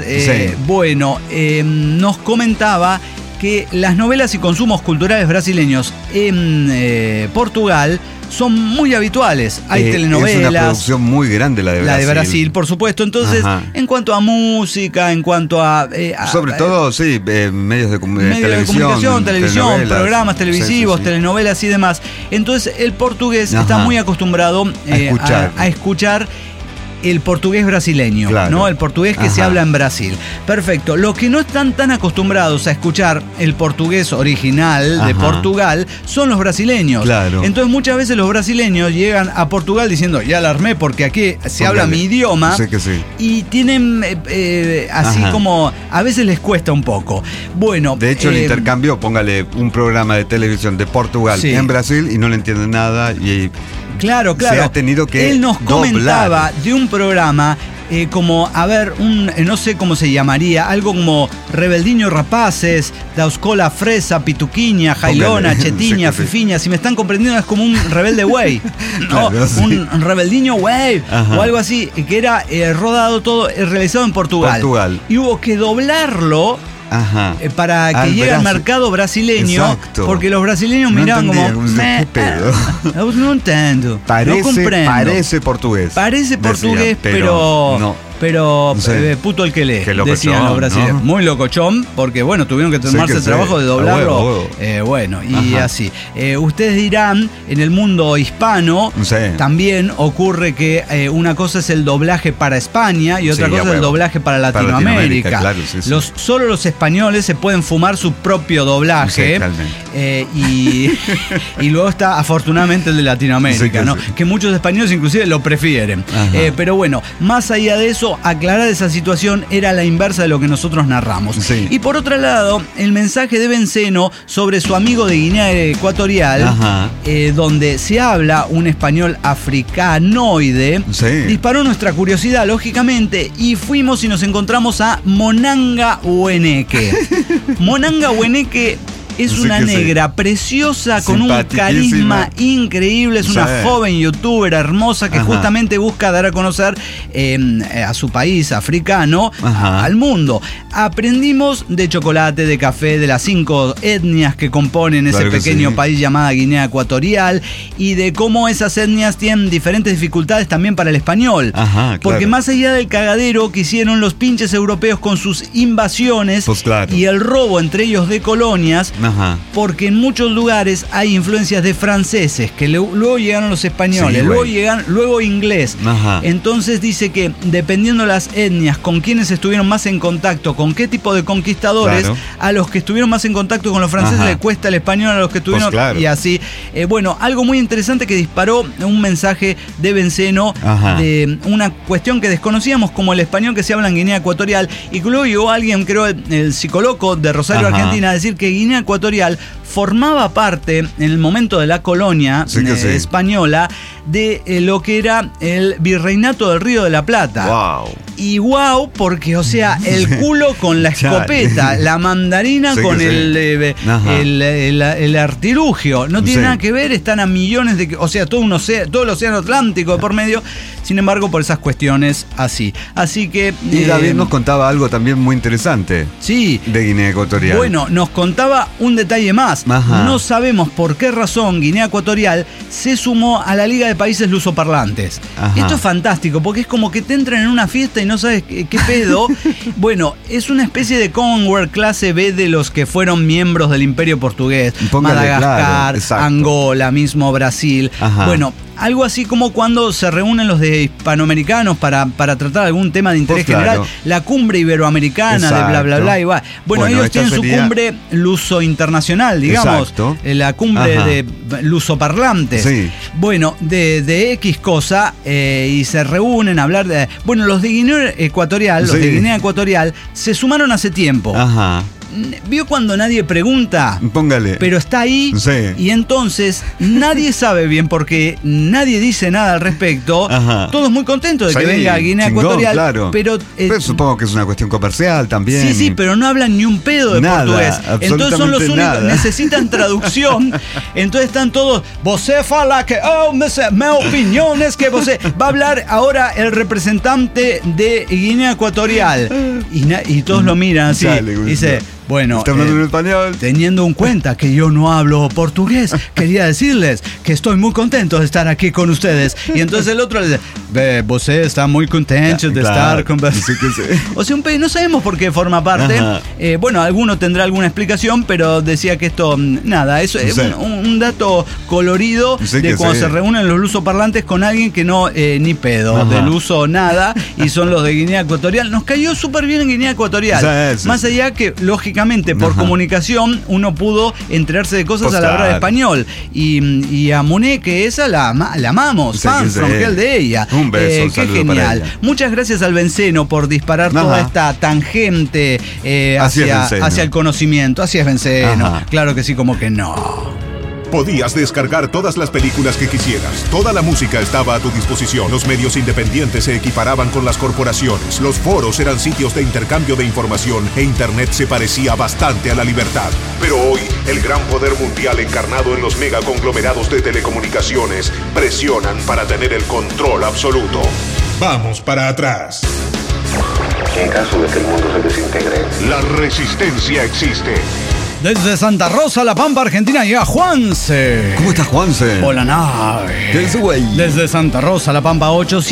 nos comentaba que las novelas y consumos culturales brasileños en Portugal son muy habituales. Hay telenovelas. Es una producción muy grande la de Brasil. La de Brasil, por supuesto. Entonces, en cuanto a música, en cuanto a... sobre todo, medios de comunicación, televisión, programas televisivos, telenovelas y demás. Entonces, el portugués está muy acostumbrado a escuchar el portugués brasileño, ¿no? El portugués que se habla en Brasil. Perfecto. Lo que no están tan acostumbrados a escuchar el portugués original de Portugal son los brasileños. Entonces muchas veces los brasileños llegan a Portugal diciendo, ya la armé porque aquí se habla mi idioma. Y tienen así como, a veces les cuesta un poco. Bueno. De hecho, el intercambio, póngale un programa de televisión de Portugal en Brasil y no le entienden nada y... Claro. Se ha tenido que Él nos comentaba de un programa como, a ver, no sé cómo se llamaría, algo como Rebeldiño Rapaces, Dauscola Fresa, Pituquiña, Jailona, Chetiña, sí, Fifiña, si me están comprendiendo es como un rebelde güey, ¿no? Claro, sí. Un rebeldiño güey, o algo así, que era rodado todo, realizado en Portugal. Y hubo que doblarlo. Ajá. Para que llegue al mercado brasileño. Exacto. Porque los brasileños miraban como ¿qué pedo? No entiendo. No comprendo. Parece portugués. Parece portugués, decía, pero no. Pero no sé. Puto el que lee, decían los brasileños. ¿No? Muy locochón, porque bueno, tuvieron que tomarse el trabajo de doblarlo. Bueno, y así. Ustedes dirán, en el mundo hispano también ocurre que una cosa es el doblaje para España y otra cosa es el doblaje para Latinoamérica. Claro, solo los españoles se pueden fumar su propio doblaje. Y luego está afortunadamente el de Latinoamérica, ¿no? Que muchos españoles inclusive lo prefieren. Pero bueno, más allá de eso, aclarar esa situación era la inversa de lo que nosotros narramos. Y por otro lado, el mensaje de Benceno sobre su amigo de Guinea Ecuatorial, donde se habla un español africanoide, disparó nuestra curiosidad, lógicamente, y fuimos y nos encontramos a Monanga Weneke. Monanga Weneke es una negra preciosa con un carisma increíble. Es una joven youtuber hermosa que justamente busca dar a conocer a su país africano al mundo. Aprendimos de chocolate, de café, de las 5 etnias que componen ese pequeño país llamada Guinea Ecuatorial y de cómo esas etnias tienen diferentes dificultades también para el español. Porque más allá del cagadero que hicieron los pinches europeos con sus invasiones y el robo entre ellos de colonias, porque en muchos lugares hay influencias de franceses, que luego llegaron los españoles, luego inglés. Entonces dice que dependiendo de las etnias, con quienes estuvieron más en contacto, con qué tipo de conquistadores, a los que estuvieron más en contacto con los franceses le cuesta el español, a los que estuvieron y así. Bueno, algo muy interesante que disparó un mensaje de Benceno de una cuestión que desconocíamos como el español que se habla en Guinea Ecuatorial, y que luego llegó alguien, creo el psicólogo de Rosario, Argentina, a decir que Guinea Ecuatorial formaba parte en el momento de la colonia española de lo que era el virreinato del Río de la Plata. Y porque, o sea, el culo con la escopeta, la mandarina con el artilugio. No tiene nada que ver, están a millones de... O sea, todo el océano Atlántico de por medio. Sin embargo, por esas cuestiones así. Así que... Y David nos contaba algo también muy interesante. De Guinea Ecuatorial. Bueno, nos contaba un detalle más. No sabemos por qué razón Guinea Ecuatorial se sumó a la Liga de Países Lusoparlantes. Esto es fantástico, porque es como que te entran en una fiesta y no sabes qué pedo. Bueno, es una especie de Commonwealth clase B de los que fueron miembros del Imperio Portugués. Madagascar, Angola, mismo Brasil. Bueno, algo así como cuando se reúnen los de hispanoamericanos para tratar algún tema de interés general, la cumbre iberoamericana de bla bla bla y va. Bueno, ellos tienen su cumbre luso internacional, digamos, la cumbre de lusoparlantes. Bueno, de X cosa, y se reúnen a hablar de... Bueno, los de Guinea Ecuatorial, de Guinea Ecuatorial, se sumaron hace tiempo. ¿Vio cuando nadie pregunta? Póngale. Pero está ahí y entonces nadie sabe bien porque nadie dice nada al respecto. Todos muy contentos de que venga a Guinea Ecuatorial. Pero supongo que es una cuestión comercial también. Sí, pero no hablan ni un pedo de portugués. Entonces son los únicos, necesitan traducción. Entonces están todos, você fala que, mi opinión es que você... Va a hablar ahora el representante de Guinea Ecuatorial. Y todos lo miran así. Dice... Bueno, en español. Teniendo en cuenta que yo no hablo portugués, quería decirles que estoy muy contento de estar aquí con ustedes. Y entonces el otro le dice, você está muy contento de estar con... O sea, no sabemos por qué forma parte. Bueno, alguno tendrá alguna explicación, pero decía que esto, nada, eso es un dato colorido de cuando se reúnen los lusoparlantes con alguien que no, ni pedo, del uso nada, y son los de Guinea Ecuatorial. Nos cayó súper bien en Guinea Ecuatorial. Más allá que, lógicamente, por comunicación uno pudo enterarse de cosas a la hora de español, y a Monet, que esa la amamos, fans from hell de ella. Un beso, qué genial. Muchas gracias al Benceno por disparar toda esta tangente hacia el conocimiento. Así es, Benceno. Claro que sí, como que no. Podías descargar todas las películas que quisieras. Toda la música estaba a tu disposición. Los medios independientes se equiparaban con las corporaciones. Los foros eran sitios de intercambio de información e Internet se parecía bastante a la libertad. Pero hoy, el gran poder mundial encarnado en los megaconglomerados de telecomunicaciones presionan para tener el control absoluto. Vamos para atrás. En caso de que el mundo se desintegre, la resistencia existe. Desde Santa Rosa, La Pampa, Argentina, llega Juanse. ¿Cómo estás, Juanse? Hola, nave. ¿Qué es, güey? Desde Santa Rosa, La Pampa,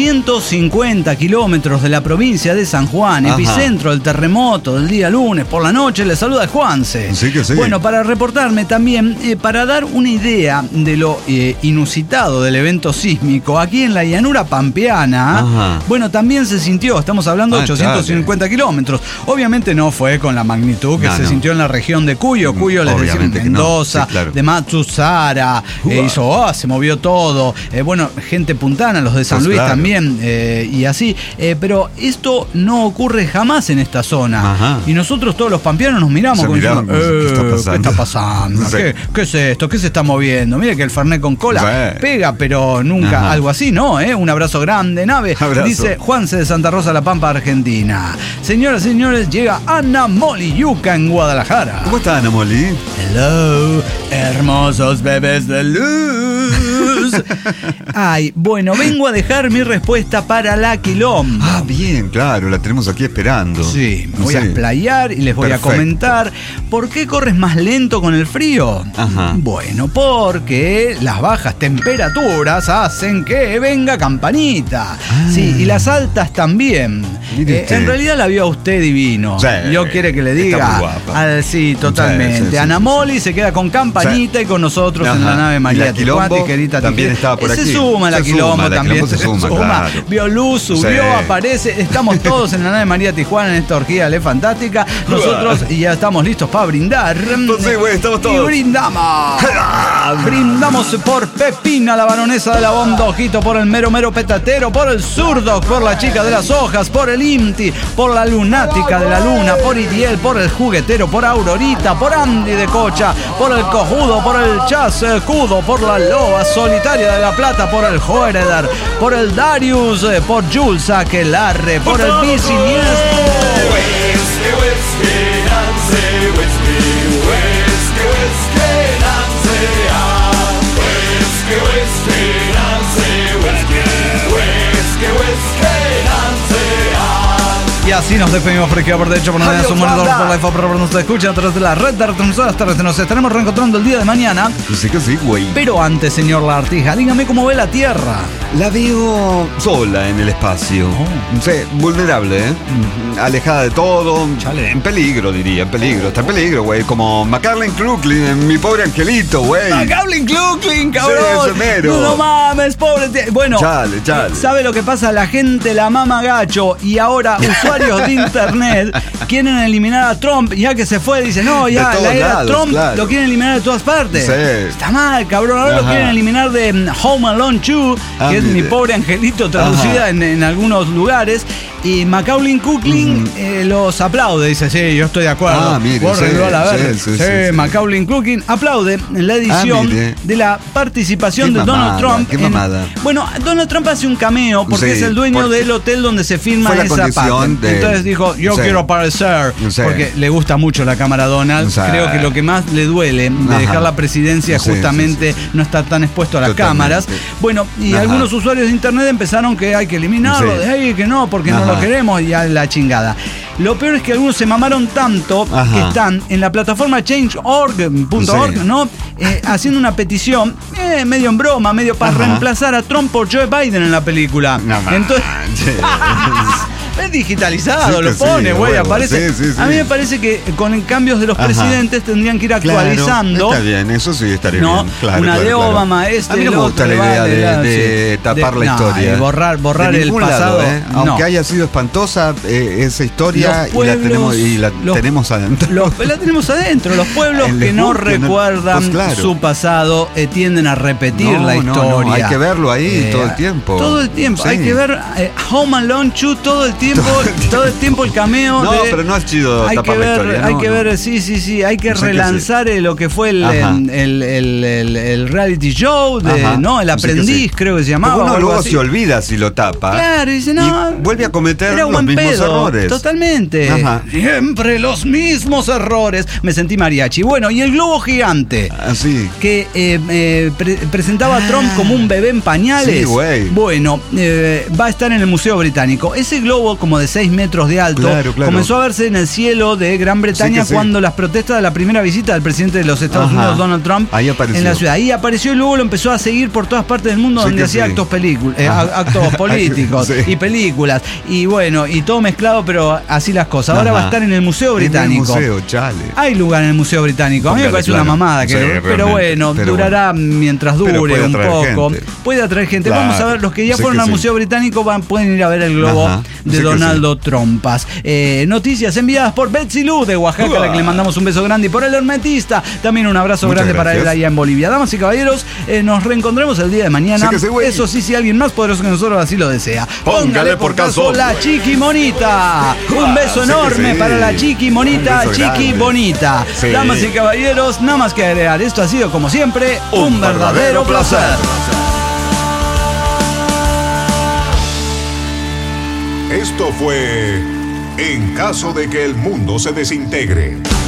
850 kilómetros de la provincia de San Juan, Ajá. epicentro del terremoto del día lunes por la noche, le saluda Juanse. Sí que sí. Bueno, para reportarme también, para dar una idea de lo inusitado del evento sísmico, aquí en la llanura pampeana, Ajá. bueno, también se sintió, estamos hablando de 850 kilómetros. Obviamente no fue con la magnitud que se sintió en la región de Cuyo. Cuyo, les decía, Mendoza, no. Sí, claro. de Matsuzara, hizo, se movió todo. Bueno, gente puntana, los de San Pues Luis claro. también, y así. Pero esto no ocurre jamás en esta zona. Ajá. Y nosotros todos los pampeanos nos miramos como diciendo, ¿qué está pasando? ¿qué está pasando? Sí. ¿Qué es esto? ¿Qué se está moviendo? Mire que el Fernet con cola Sí. pega, pero nunca Ajá. algo así, ¿no? Un abrazo grande, nave. Abrazo. Dice Juanse de Santa Rosa, La Pampa, Argentina. Señoras y señores, llega Ana Moli Yuca en Guadalajara. ¿Cómo estás, Ana Molly? Hello, hermosos bebés de luz. Ay, bueno, vengo a dejar mi respuesta para la quilomba. Ah, bien, claro, la tenemos aquí esperando. Sí, me voy Sí. a explayar y les voy Perfecto. a comentar por qué corres más lento con el frío. Ajá. Bueno, porque las bajas temperaturas hacen que venga campanita. Sí, y las altas también. Mire usted. En realidad la vio a usted divino. Sí, Yo quiere que le está diga. muy guapa. Sí, totalmente. Sí, sí, Ana sí, Moli se queda con campanita y con nosotros en la Ajá. nave Y María la Quilombo Tijuana, también estaba por se aquí. suma la Se Quilombo suma, la también. Quilombo se suma, claro. Vio luz, subió, Sí. aparece. Estamos todos en la nave María Tijuana en esta orgía le fantástica. Nosotros ya estamos listos para brindar. Pues sí, güey, estamos Y todos. brindamos. Brindamos por Pepina, la baronesa de la Bondojito, por el mero mero petatero, por el zurdo, por la chica de las hojas, por el Inti, por la lunática de la luna, por Iriel, por el juguetero, por Aurorita, por Andy de Cocha, por el cojudo, por el chascudo, por la loba solitaria de la plata, por el Joeredar, por el Darius, por Jules Aquelarre, por el bisiniestro. Y así nos despedimos por aquí, por derecho, por la su monitor, por la info, por nos escuchan a través de la red de retransmisoras terrestres. Nos estaremos reencontrando el día de mañana. Sí que sí, güey. Pero antes, señor Lagartija, dígame cómo ve la Tierra. La veo sola en el espacio. Sí, vulnerable, ¿eh? Alejada de todo. Chale. En peligro, diría, en peligro. Está en peligro, güey. Como Macaulay Culkin en Mi Pobre Angelito, güey. Macaulay Culkin, cabrón. Sí, ese mero. No mames, pobre. Bueno, Chale, chale. ¿sabe lo que pasa? La gente la mama gacho y ahora usuarios de internet quieren eliminar a Trump. Ya que se fue, dicen, no, ya De todos la era lados, Trump claro. lo quieren eliminar de todas partes. Sí. Está mal, cabrón. Ahora lo Ajá. quieren eliminar de Home Alone 2, Ah, que es mire. Mi Pobre Angelito, traducida Ajá. en algunos lugares. Y Macaulay Culkin los aplaude, dice, sí, yo estoy de acuerdo. Ah, mire, Bórrenlo sí, a la verga. sí, sí, sí. Macaulay Culkin aplaude en la edición mire. de la participación Qué de Donald mamada, Trump. qué mamada. Bueno, Donald Trump hace un cameo porque Sí, es el dueño porque del hotel donde se filma fue la esa condición parte. de- Entonces dijo, yo Sí. quiero aparecer, Sí. porque le gusta mucho la cámara a Donald. Sí. Creo que lo que más le duele de Ajá. dejar la presidencia es Sí, justamente sí, no estar tan expuesto a las Totalmente. cámaras. Bueno, y Ajá. algunos usuarios de internet empezaron que hay que eliminarlo, Sí. de ahí que no, porque no Ajá. lo queremos y a la chingada. Lo peor es que algunos se mamaron tanto Ajá. que están en la plataforma change.org, Sí. ¿no? Haciendo una petición, medio en broma, medio para Ajá. reemplazar a Trump por Joe Biden en la película. No Entonces, manches. es digitalizado, Sí que lo pone, sí, güey, huevo. aparece. Sí, sí, sí. A mí me parece que con cambios de los Ajá. presidentes tendrían que ir actualizando. Claro, está bien, eso sí estaría ¿No? bien. Claro, Una claro, de claro. Obama, A mí no me el gusta otro, la idea vale, de sí. tapar la No, historia. y borrar De el ningún pasado. lado, ¿eh? No. Aunque haya sido espantosa esa historia, Los pueblos, y la los- tenemos adentro. La tenemos adentro. Los pueblos En que no Facebook, que no- recuerdan pues claro. su pasado tienden a repetir No, la no, no, historia. hay que verlo ahí todo el tiempo. Todo el tiempo. Sí. Hay que ver Home Alone 2 todo el tiempo. el tiempo el cameo. No, pero no es chido. Hay que ver, historia, hay que ver, sí, hay que relanzar lo que fue el reality show, ¿no? El aprendiz, creo que se llamaba. Porque uno luego se olvida si lo tapa. Claro, y dice, no. Y vuelve a cometer los mismos errores. Totalmente. Siempre los mismos errores. Me sentí mariachi. Bueno, y el globo gigante. Así. Que presentaba a Trump como un bebé en pañales. Sí, güey. Bueno, va a estar en el Museo Británico. Ese globo, como de 6 metros de alto, claro. comenzó a verse en el cielo de Gran Bretaña cuando las protestas de la primera visita del presidente de los Estados Unidos, Donald Trump, en la ciudad. Ahí apareció y luego lo empezó a seguir por todas partes del mundo donde hacía actos políticos y películas. Y bueno, y todo mezclado, pero así las cosas. Ahora va a estar en el Museo Británico. En el museo, chale. Hay lugar en el Museo Británico. A mí me parece una mamada, pero bueno, durará mientras dure un poco. Puede atraer gente. Claro. Vamos a ver, los que ya fueron al Museo Británico pueden ir a ver el globo de Donaldo Trompas. Noticias enviadas por Betsy Lu de Oaxaca, a la que le mandamos un beso grande, y por el hermetista. También un abrazo grande para él allá en Bolivia. Damas y caballeros, nos reencontremos el día de mañana. Eso sí, si alguien más poderoso que nosotros así lo desea. Póngale por caso la Chiqui Monita. Un beso enorme para la Chiqui Monita, Chiqui Bonita. Damas y caballeros, nada más que agregar. Esto ha sido, como siempre, un verdadero placer. Esto fue En caso de que el mundo se desintegre.